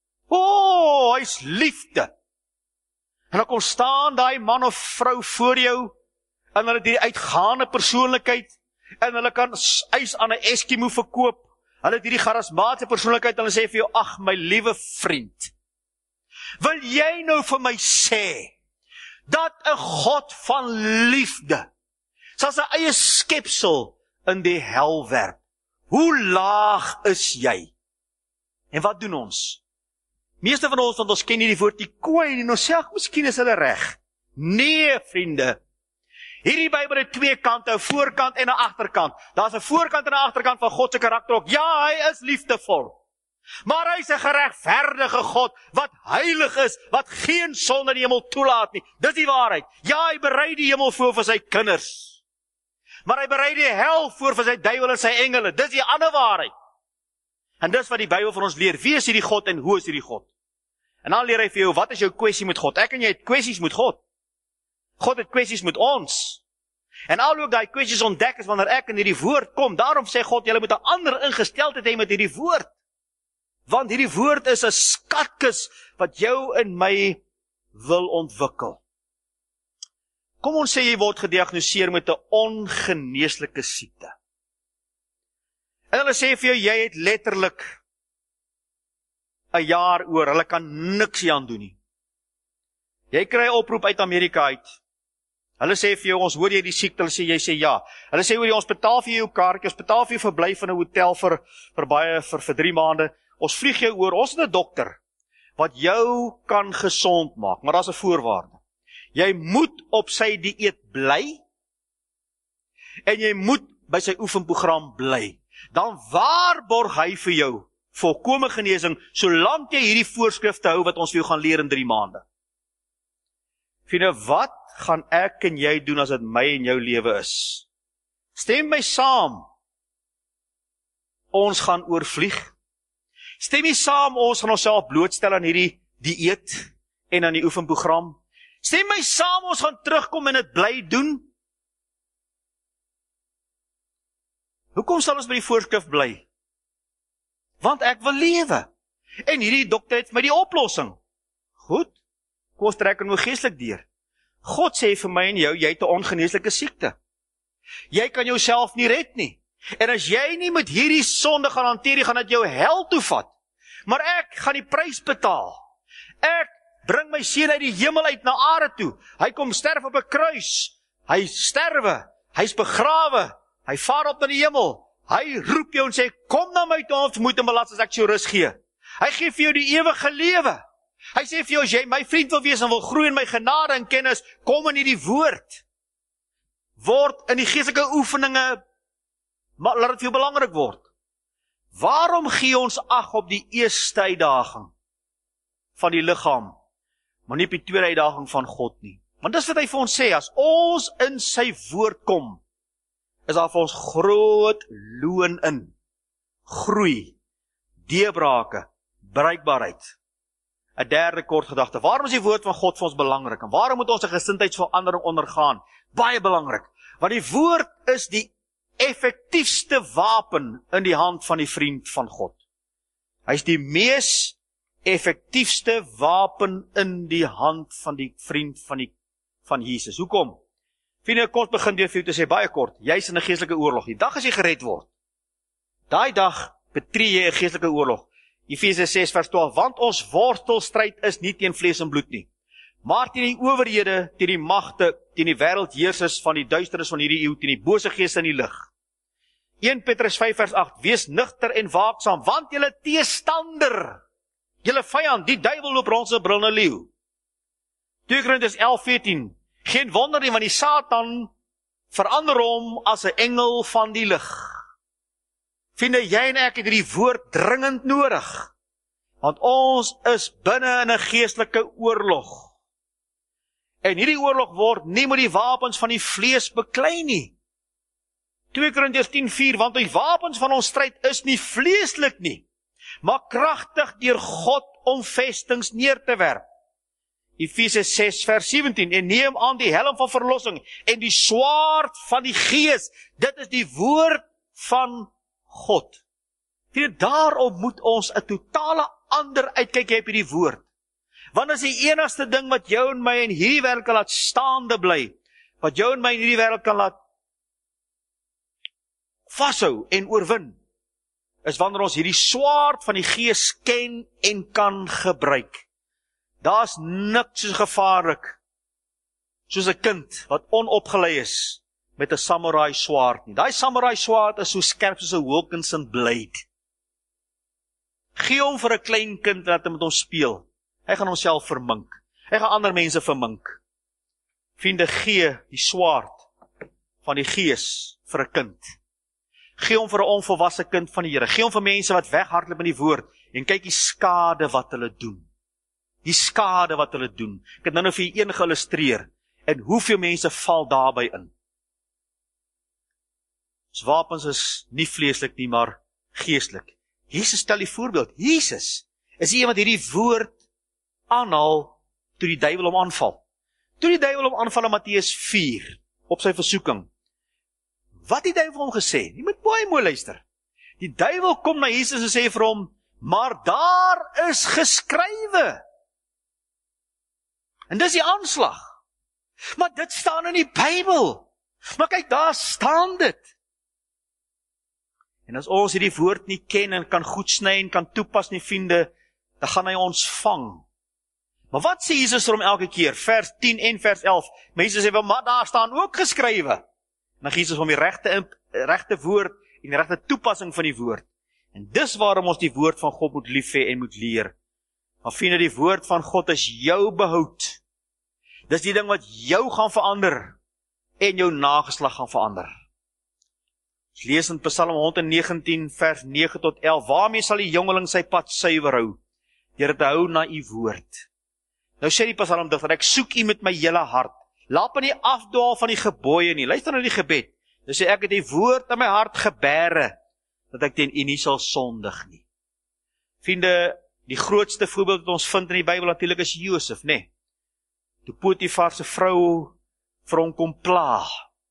Hy's liefde. En dan kom staan daai man of vrou voor jou, en hulle het die uitgaande persoonlikheid, en hulle kan ys aan 'n Eskimo verkoop, hulle het hierdie charismatiese persoonlikheid, en hulle sê vir jou, ag my liewe vriend, wil jy nou vir my sê, dat 'n God van liefde, sal sy eie skepsel in die hel werp. Hoe laag is jy? En wat doen ons? Meeste van ons, want ons ken nie die woord die kooi, en ons sê, ag, miskien is hulle reg. Nee, vriende. Hierdie Bybel het twee kante, 'n voorkant en 'n agterkant. Daar's 'n voorkant en 'n agterkant van God se karakter ook. Ja, hy is liefdevol. Maar hy is 'n geregverdige God, wat heilig is, wat geen sonde in die hemel toelaat nie. Dis die waarheid. Ja, hy berei die hemel voor vir sy kinders. Maar hy berei die hel voor vir sy duiwel en sy engele. Dis die ander waarheid. En dis wat die Bybel vir ons leer. Wie is hierdie God en hoe is hierdie God? En dan leer hy vir jou, wat is jou kwessie met God? Ek en jy het kwessies met God. God het kwessies met ons. En al ook daai kwessies ontdek is wanneer ek in hierdie woord kom. Daarom sê God, julle moet 'n ander ingesteldheid hê met hierdie woord. Want hierdie woord is 'n skatkis wat jou en my wil ontwikkel. Kom ons sê jy word gediagnoseer met 'n ongeneeslike siekte. En hulle sê vir jou, jy het letterlik 'n jaar oor, hulle kan niks hieraan doen nie. Jy kry 'n oproep uit Amerika uit. Hulle sê vir jou, ons hoor jy die siekte, hulle sê, jy sê ja. Hulle sê, hoor jy, ons betaal vir jou kaartjie, ons betaal vir jou verblyf in 'n hotel vir 3 maande. Ons vlieg jou oor, ons het 'n dokter wat jou kan gesond maak, maar daar's 'n voorwaarde. Jy moet op sy dieet bly en jy moet by sy oefenprogram bly. Dan waarborg hy vir jou volkome genesing, solank jy hierdie voorskrifte hou wat ons vir jou gaan leer in 3 maande. Vriende, wat gaan ek en jy doen as dit my en jou lewe is? Stem my saam. Ons gaan oorvlieg. Stem my saam, ons gaan onsself blootstel aan hierdie dieet en aan die oefenprogram. Stem my saam, ons gaan terugkom en dit bly doen. Hoekom sal ons by die voorskrif bly? Want ek wil lewe. En hierdie dokter het vir my die oplossing. Goed, kom ons trek nou geestelik deur. God sê vir my en jou, jy het 'n ongeneeslike siekte. Jy kan jouself nie red nie. En as jy nie met hierdie sonde gaan hanteer, jy gaan dit jou hel toe vat. Maar ek gaan die prys betaal. Ek bring my seun uit die hemel uit na aarde toe. Hy kom sterf op 'n kruis. Hy sterwe. Hy's begrawe. Hy vaar op na die hemel. Hy roep jou en sê, kom na my toe, ons moet en belas as ek jou rus gee. Hy gee vir jou die ewige lewe. Hy sê vir jou, as jy my vriend wil wees en wil groei in my genade en kennis, kom in hierdie woord. Word in die geestelike oefeninge, maar laat dit vir jou belangrik word. Waarom gee ons ag op die eerste uitdaging van die liggaam, maar nie op die tweede uitdaging van God nie? Want dis wat hy vir ons sê, as ons in sy woord kom, is daar vir ons groot loon in. Groei, deurbrake, bereikbaarheid. 'n derde kort gedagte. Waarom is die woord van God vir ons belangrik? En waarom moet ons 'n gesindheidsverandering ondergaan? Baie belangrik. Want die woord is die effektiefste wapen in die hand van die vriend van God. Hy is die mees effektiefste wapen in die hand van die vriend van Jesus. Hoekom? Vriende, kort begin deur vir jou te sê, baie kort, jy is in 'n geestelike oorlog. Die dag as jy gered word, daai dag betree jy 'n geestelike oorlog. Efesiërs 6 vers 12, want ons worstelstryd is nie teen vlees en bloed nie, maar teen die owerhede, teen die magte, teen die wêreldheersers van die duisternis van hierdie eeu, teen die bose geeste in die lig. 1 Petrus 5 vers 8, wees nugter en waaksaam, want julle teestander, julle vyand, die duiwel loop rond so 'n brullende leeu. 2 Korintiërs 11:14, geen wonder nie, want die Satan verander hom as 'n engel van die lig. Vriende, jy en ek het hierdie woord dringend nodig, want ons is binne in 'n geestelike oorlog. En hierdie oorlog word nie met die wapens van die vlees beklei nie. 2 Korintiërs 10:4, want die wapens van ons stryd is nie vleeslik nie, maar kragtig deur God om vestings neer te werp. Efesiërs 6 vers 17, en neem aan die helm van verlossing en die swaard van die gees. Dit is die woord van God. Daarom moet ons 'n totale ander uitkyk hê op hierdie woord. Want dit is die enigste ding wat jou en my in hierdie wêreld kan laat staande bly. Wat jou en my in hierdie wêreld kan laat vashou en oorwin. Is wanneer ons hierdie swaard van die gees ken en kan gebruik. Daar's niks so gevaarlik soos 'n kind wat onopgelei is met 'n samurai swaard nie. Daai samurai swaard is so skerp soos 'n Wilkinson blade. Gee hom vir 'n klein kind wat met hom speel. Hy gaan homself vermink. Hy gaan ander mense vermink. Vriende, gee die swaard van die Gees vir 'n kind. Gee hom vir 'n onvolwasse kind van die Here. Gee hom vir mense wat weghardloop in die woord en kyk die skade wat hulle doen. Die skade wat hulle doen. Ek het nou vir julle een geïllustreer en hoeveel mense val daarby in. Ons wapens is nie vleeslik nie, maar geestelik. Jesus stel die voorbeeld. Jesus is die een wat hierdie woord aanhaal toe die duiwel hom aanval. Toe die duiwel hom aanval in Matteus 4 op sy versoeking. Wat die duiwel hom gesê? Jy moet baie mooi luister. Die duiwel kom na Jesus en sê vir hom, maar daar is geskrywe. En dis die aanslag. Maar dit staan in die Bybel. Maar kyk, daar staan dit. En as ons hierdie woord nie ken en kan goed sny en kan toepas nie, vriende, dan gaan hy ons vang. Maar wat sê Jesus vir hom elke keer? Vers 10 en vers 11. Mense sê, wel, maar daar staan ook geskrywe. En dan gee Jesus hom die regte woord en die regte toepassing van die woord. En dis waarom ons die woord van God moet lief hê en moet leer. Maar vriende, die woord van God is jou behoud. Dis die ding wat jou gaan verander en jou nageslag gaan verander. Ons lees in Psalm 119 vers 9 tot 11. Waarmee sal die jongeling sy pad suiwer hou? Deur te hou na u woord. Nou sê die psalmdigter, ek soek u met my hele hart. Laat my nie afdwaal van die gebooie nie. Luister na die gebed. Nou sê ek het die woord in my hart gebere, dat ek teen u nie sal sondig nie. Vriende, die grootste voorbeeld wat ons vind in die Bybel natuurlik is Josef, né? Toe Potifar se vrou vir hom kom pla,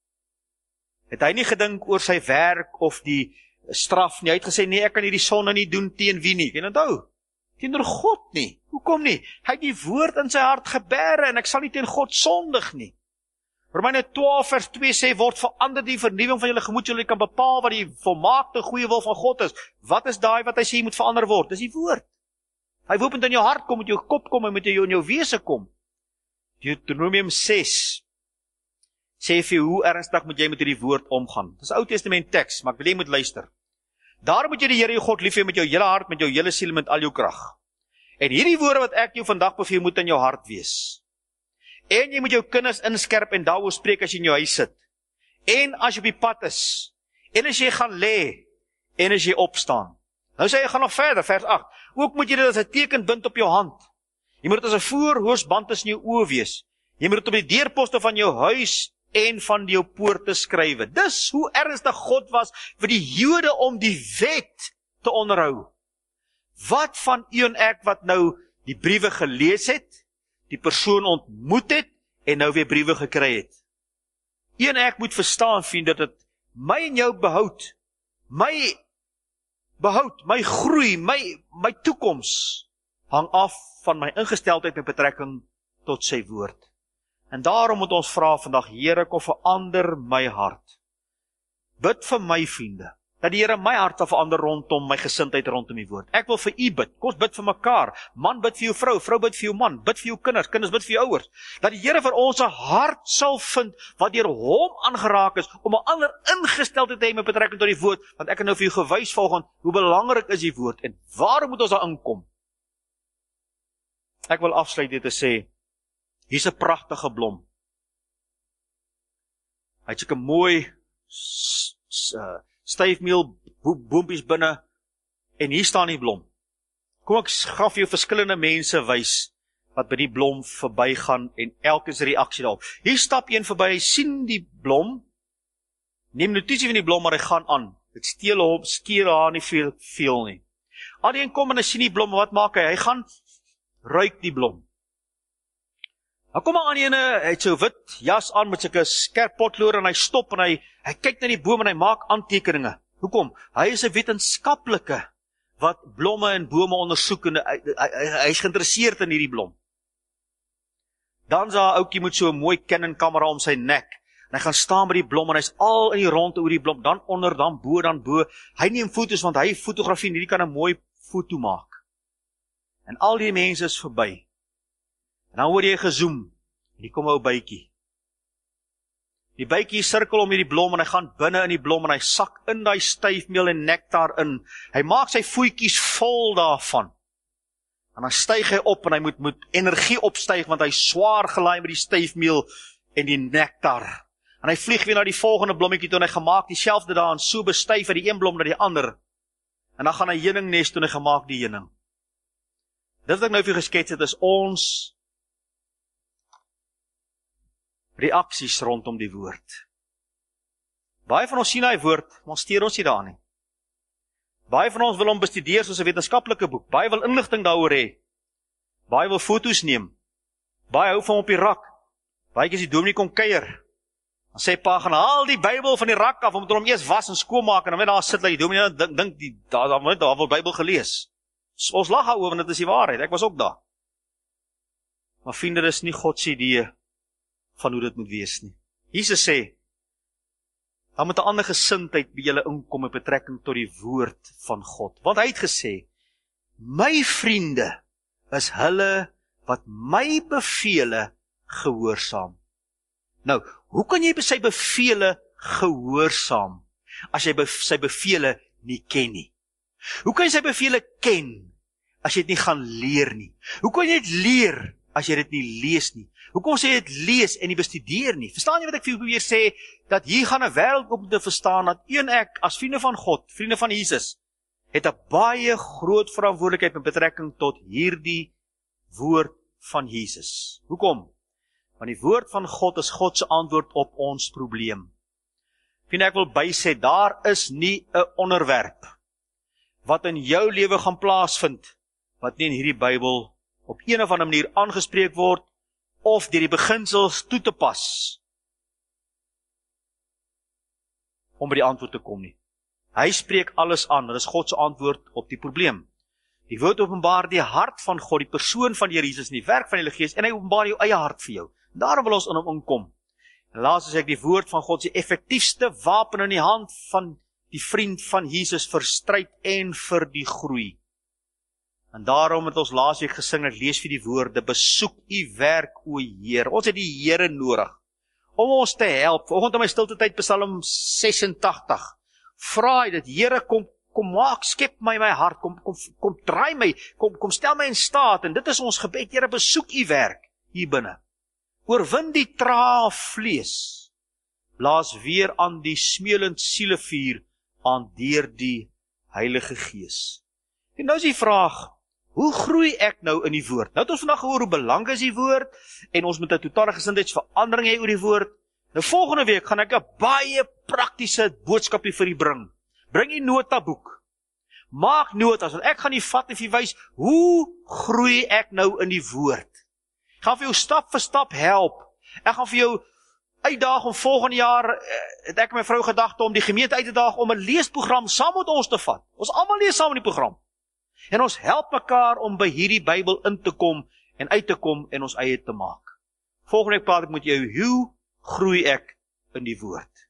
het hy nie gedink oor sy werk of die straf nie. Hy het gesê, nee, ek kan hierdie sonde nie doen teen wie nie. En onthou, teenoor God nie. Hoekom nie? Hy het die woord in sy hart gebere en ek sal nie teen God sondig nie. Romeine 12 vers 2 sê, word verander die vernuwing van julle gemoed, julle kan bepaal wat die volmaakte goeie wil van God is. Wat is daai wat hy sê moet verander word? Dis die woord. Hy wil met in jou hart kom, met jou kop kom en met jou in jou wese kom. Deuteronomium 6 sê vir jou, hoe ernstig moet jy met hierdie woord omgaan. Dis Ou Testament teks, maar ek wil jy moet luister. Daar moet jy die Here jou God lief hê met jou hele hart, met jou hele siel en met al jou krag. En hierdie woorde wat ek jou vandag beveel moet in jou hart wees. En jy moet jou kinders inskerp en daaroor spreek as jy in jou huis sit. En as jy op die pad is. En as jy gaan lê. En as jy opstaan. Nou sê hy, gaan nog verder, vers 8. Ook moet jy dit as 'n teken bind op jou hand. Jy moet dit as 'n voorhoorsband tussen jou oë wees. Jy moet dit op die deurposte van jou huis en van jou poorte skrywe. Dis hoe ernstig God was vir die Jode om die wet te onderhou. Wat van u en ek wat nou die briewe gelees het, die persoon ontmoet het en nou weer briewe gekry het? U en ek moet verstaan, vriende, dat my en jou behoud, my groei, my toekoms hang af van my ingesteldheid met betrekking tot sy woord. En daarom moet ons vra vandag, Here, kom verander my hart. Bid vir my, vriende, dat die Here my hart sal verander rondom my gesindheid rondom die woord. Ek wil vir u bid, kom ons bid vir mekaar. Man bid vir jou vrou, vrou bid vir jou man, bid vir jou kinders, kinders bid vir jou ouers. Dat die Here vir ons 'n hart sal vind wat deur hom aangeraak is om 'n ander ingesteldheid te hê met betrekking tot die woord, want ek het nou vir jou gewys volgens hoe belangrik is die woord en waarom moet ons daar inkom? Ek wil afsluit dit te sê, hier's 'n pragtige blom. Hy het so 'n mooi styfmeel boompies binne en hier staan die blom. Kom ek gaan vir jou verskillende mense wys wat by die blom verbygaan en elke se reaksie daarop. Hier stap een verby, hy sien die blom, neem notisie van die blom, maar hy gaan aan. Dit steel hom, skeer haar nie veel nie. Al die een kom en hy sien die blom, wat maak hy? Hy gaan ruik die blom. Dan kom aan ene, hy het so wit jas aan met sulke skerp potlood en hy stop en hy kyk na die boom en hy maak aantekeninge. Hoekom? Hy is 'n wetenskaplike wat blomme en bome ondersoek en hy is geïnteresseerd in hierdie blom. Dan is daar 'n ouetjie met so 'n mooi Canon kamera om sy nek en hy gaan staan by die blom en hy's al in die ronde oor die blom, dan onder, dan bo. Hy neem foto's want hy fotografie en hierdie kan 'n mooi foto maak. En al die mense is verby. En dan hoor jy gezoem, en hier kom 'n ou bytjie. Die bytjie sirkel om hierdie blom en hy gaan binne in die blom en hy sak in die styfmeel en nektar in. Hy maak sy voetjies vol daarvan. En dan styg hy op en hy moet energie opstyg want hy swaar gelaai met die styfmeel en die nektar. En hy vlieg weer na die volgende blommetjie toe en hy gemaak dieselfde daar en so bestyf uit die een blom na die ander. En dan gaan hy heuningnest toe en hy gemaak die heuning. Dit wat ek nou vir geskets het is ons reaksies rondom die woord. Baie van ons sien hy woord, maar steur ons nie daar nie. Baie van ons wil hom bestudeer soos 'n wetenskaplike boek. Baie wil inligting daaroor hê. Baie wil foto's neem. Baie hou van hom op die rak. Baie keer as die dominee kom kuier, dan sê pa, gaan haal die Bybel van die rak af, om hom eers was en skoonmaak, en dan daar sit die dominee en dink, daar word Bybel gelees. Ons lag daaroor, want dit is die waarheid, ek was ook daar. Maar vriende, dit is nie God se idee van hoe dit moet wees nie. Jesus sê, dan moet 'n ander gesindheid by julle inkom met betrekking tot die woord van God. Want hy het gesê, my vriende is hulle wat my bevele gehoorsaam. Nou, hoe kan jy sy bevele gehoorsaam, as jy sy bevele nie ken nie? Hoe kan jy sy bevele ken, as jy dit nie gaan leer nie? Hoe kan jy dit leer, as jy dit nie lees nie? Hoekom sê jy dit lees en nie bestudeer nie? Verstaan jy wat ek vir jou weer sê, dat hier gaan 'n wêreld om te verstaan, dat ek, as vriende van God, vriende van Jesus, het 'n baie groot verantwoordelikheid met betrekking tot hierdie woord van Jesus. Hoekom? Want die woord van God is God se antwoord op ons probleem. Vriende, ek wil bysê, daar is nie 'n onderwerp wat in jou lewe gaan plaasvind, wat nie in hierdie Bybel op een of ander manier aangespreek word, of deur die beginsels toe te pas, om by die antwoord te kom nie. Hy spreek alles aan, dit is God se antwoord op die probleem. Die woord openbaar die hart van God, die persoon van die Here Jesus, en die werk van die Heilige Gees, en hy openbaar jou eie hart vir jou. Daarom wil ons in hom inkom. En laas sê ek, die woord van God is die effektiefste wapen in die hand van die vriend van Jesus vir stryd en vir die groei. En daarom het ons laas week gesing, ek lees vir die woorde, besoek u werk, o Heer. Ons het die Here nodig, om ons te help. Vanoggend in my stilte tyd, Psalm 86, vra hy dit, Here, kom maak, skep my hart, kom draai my, kom stel my in staat, en dit is ons gebed, Here, besoek u werk, hier binne. Oorwin die trae vlees, blaas weer aan die smeulend sielevuur, aan deur die Heilige Gees. En nou is die vraag, hoe groei ek nou in die woord? Nou het ons vandag gehoor hoe belangrik is die woord, en ons moet 'n totale gesindheidsverandering hê oor die woord. Nou volgende week gaan ek 'n baie praktiese boodskap vir u bring. Bring u notaboek. Maak notas, want ek gaan u vat en vir u wys, hoe groei ek nou in die woord? Ek gaan vir jou stap vir stap help. Ek gaan vir jou uitdaag om volgende jaar, het ek my vrou gedagte om die gemeente uit te daag om 'n leesprogram saam met ons te vat. Ons almal lees saam in die program. En ons help mekaar om by hierdie Bybel in te kom en uit te kom en ons eie te maak. Volgende week praat ek met jou, hoe groei ek in die woord?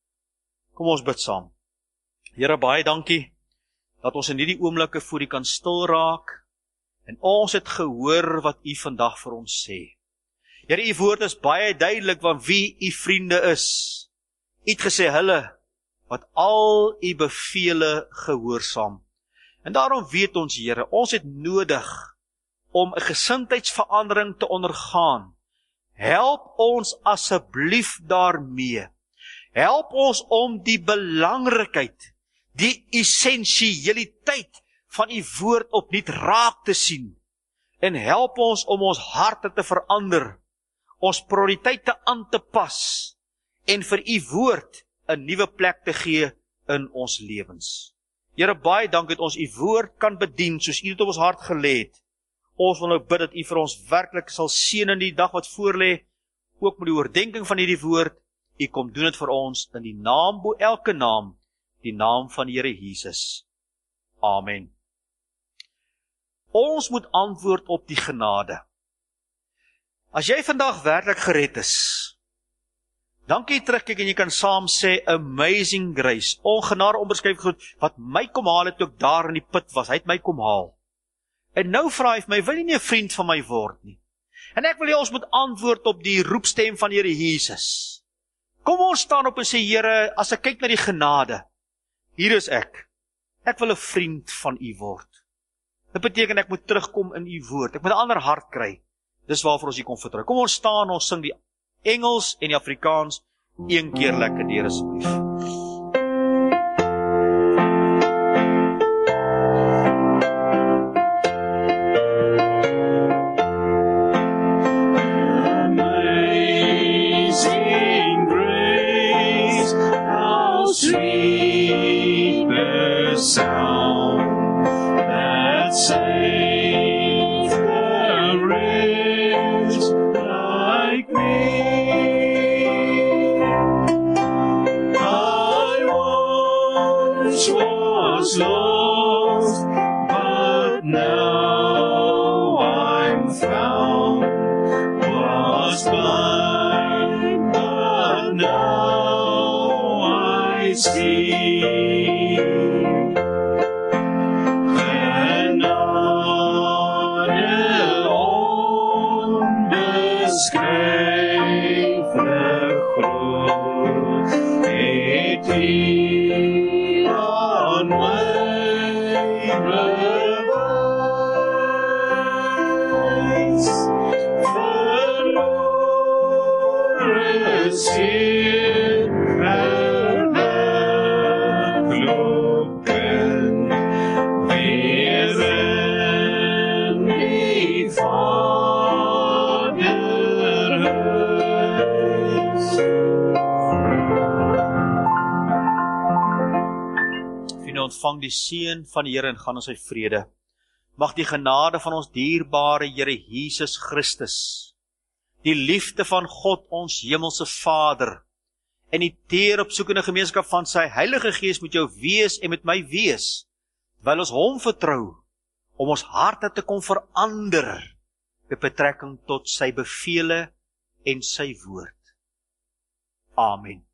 Kom ons bid saam. Here, baie dankie dat ons in hierdie oomblikke voor U kan stil raak en ons het gehoor wat U vandag vir ons sê. Here, U woord is baie duidelik van wie U vriende is. U het gesê hulle wat al U bevele gehoorsaam. En daarom weet ons, Here, ons het nodig om 'n gesindheidsverandering te ondergaan. Help ons asseblief daarmee. Help ons om die belangrikheid, die essensiëliteit van U woord opnuut raak te sien. En help ons om ons harte te verander, ons prioriteite aan te pas en vir U woord 'n nuwe plek te gee in ons lewens. Here, baie dank dat ons U woord kan bedien soos U dit op ons hart gelê het. Ons wil nou bid dat U vir ons werklik sal seën in die dag wat voorlê, ook met die oordeenking van hierdie woord. U kom doen dit vir ons in die naam bo elke naam, die naam van die Here Jesus. Amen. Ons moet antwoord op die genade. As jy vandag werklik gered is, dan kan jy terugkyk en jy kan saam sê, amazing grace, ongenade onbeskryf goed, wat my kom haal het toe ek daar in die put was, hy het my kom haal. En nou vra hy vir my, wil jy nie 'n vriend van my word nie? En ek wil jy ons moet antwoord op die roepstem van die Here Jesus. Kom ons staan op en sê, Here, as ek kyk na die genade, hier is ek. Ek wil 'n vriend van U word. Dit beteken ek moet terugkom in U woord. Ek moet 'n ander hart kry. Dis waarvoor ons hier kom vertrou. Kom ons staan, ons sing die Engels en die Afrikaans een keer lekker deur asseblief. Amazing grace, how sweet the sound that saved a wretch like me. I once was lost, but now I'm found. Was blind, but now I see. And on beschrijft de groot het die aan mij bewijst. Verloren ziel verwelken, weer in die Vaderhuis. Vriende, ontvang die seën van die Here en gaan in sy vrede. Mag die genade van ons dierbare Here Jesus Christus, die liefde van God ons hemelse Vader en die teeropsoekende gemeenskap van sy Heilige Gees met jou wees en met my wees, terwyl ons hom vertrou om ons harte te kom verander met betrekking tot sy bevele en sy woord. Amen.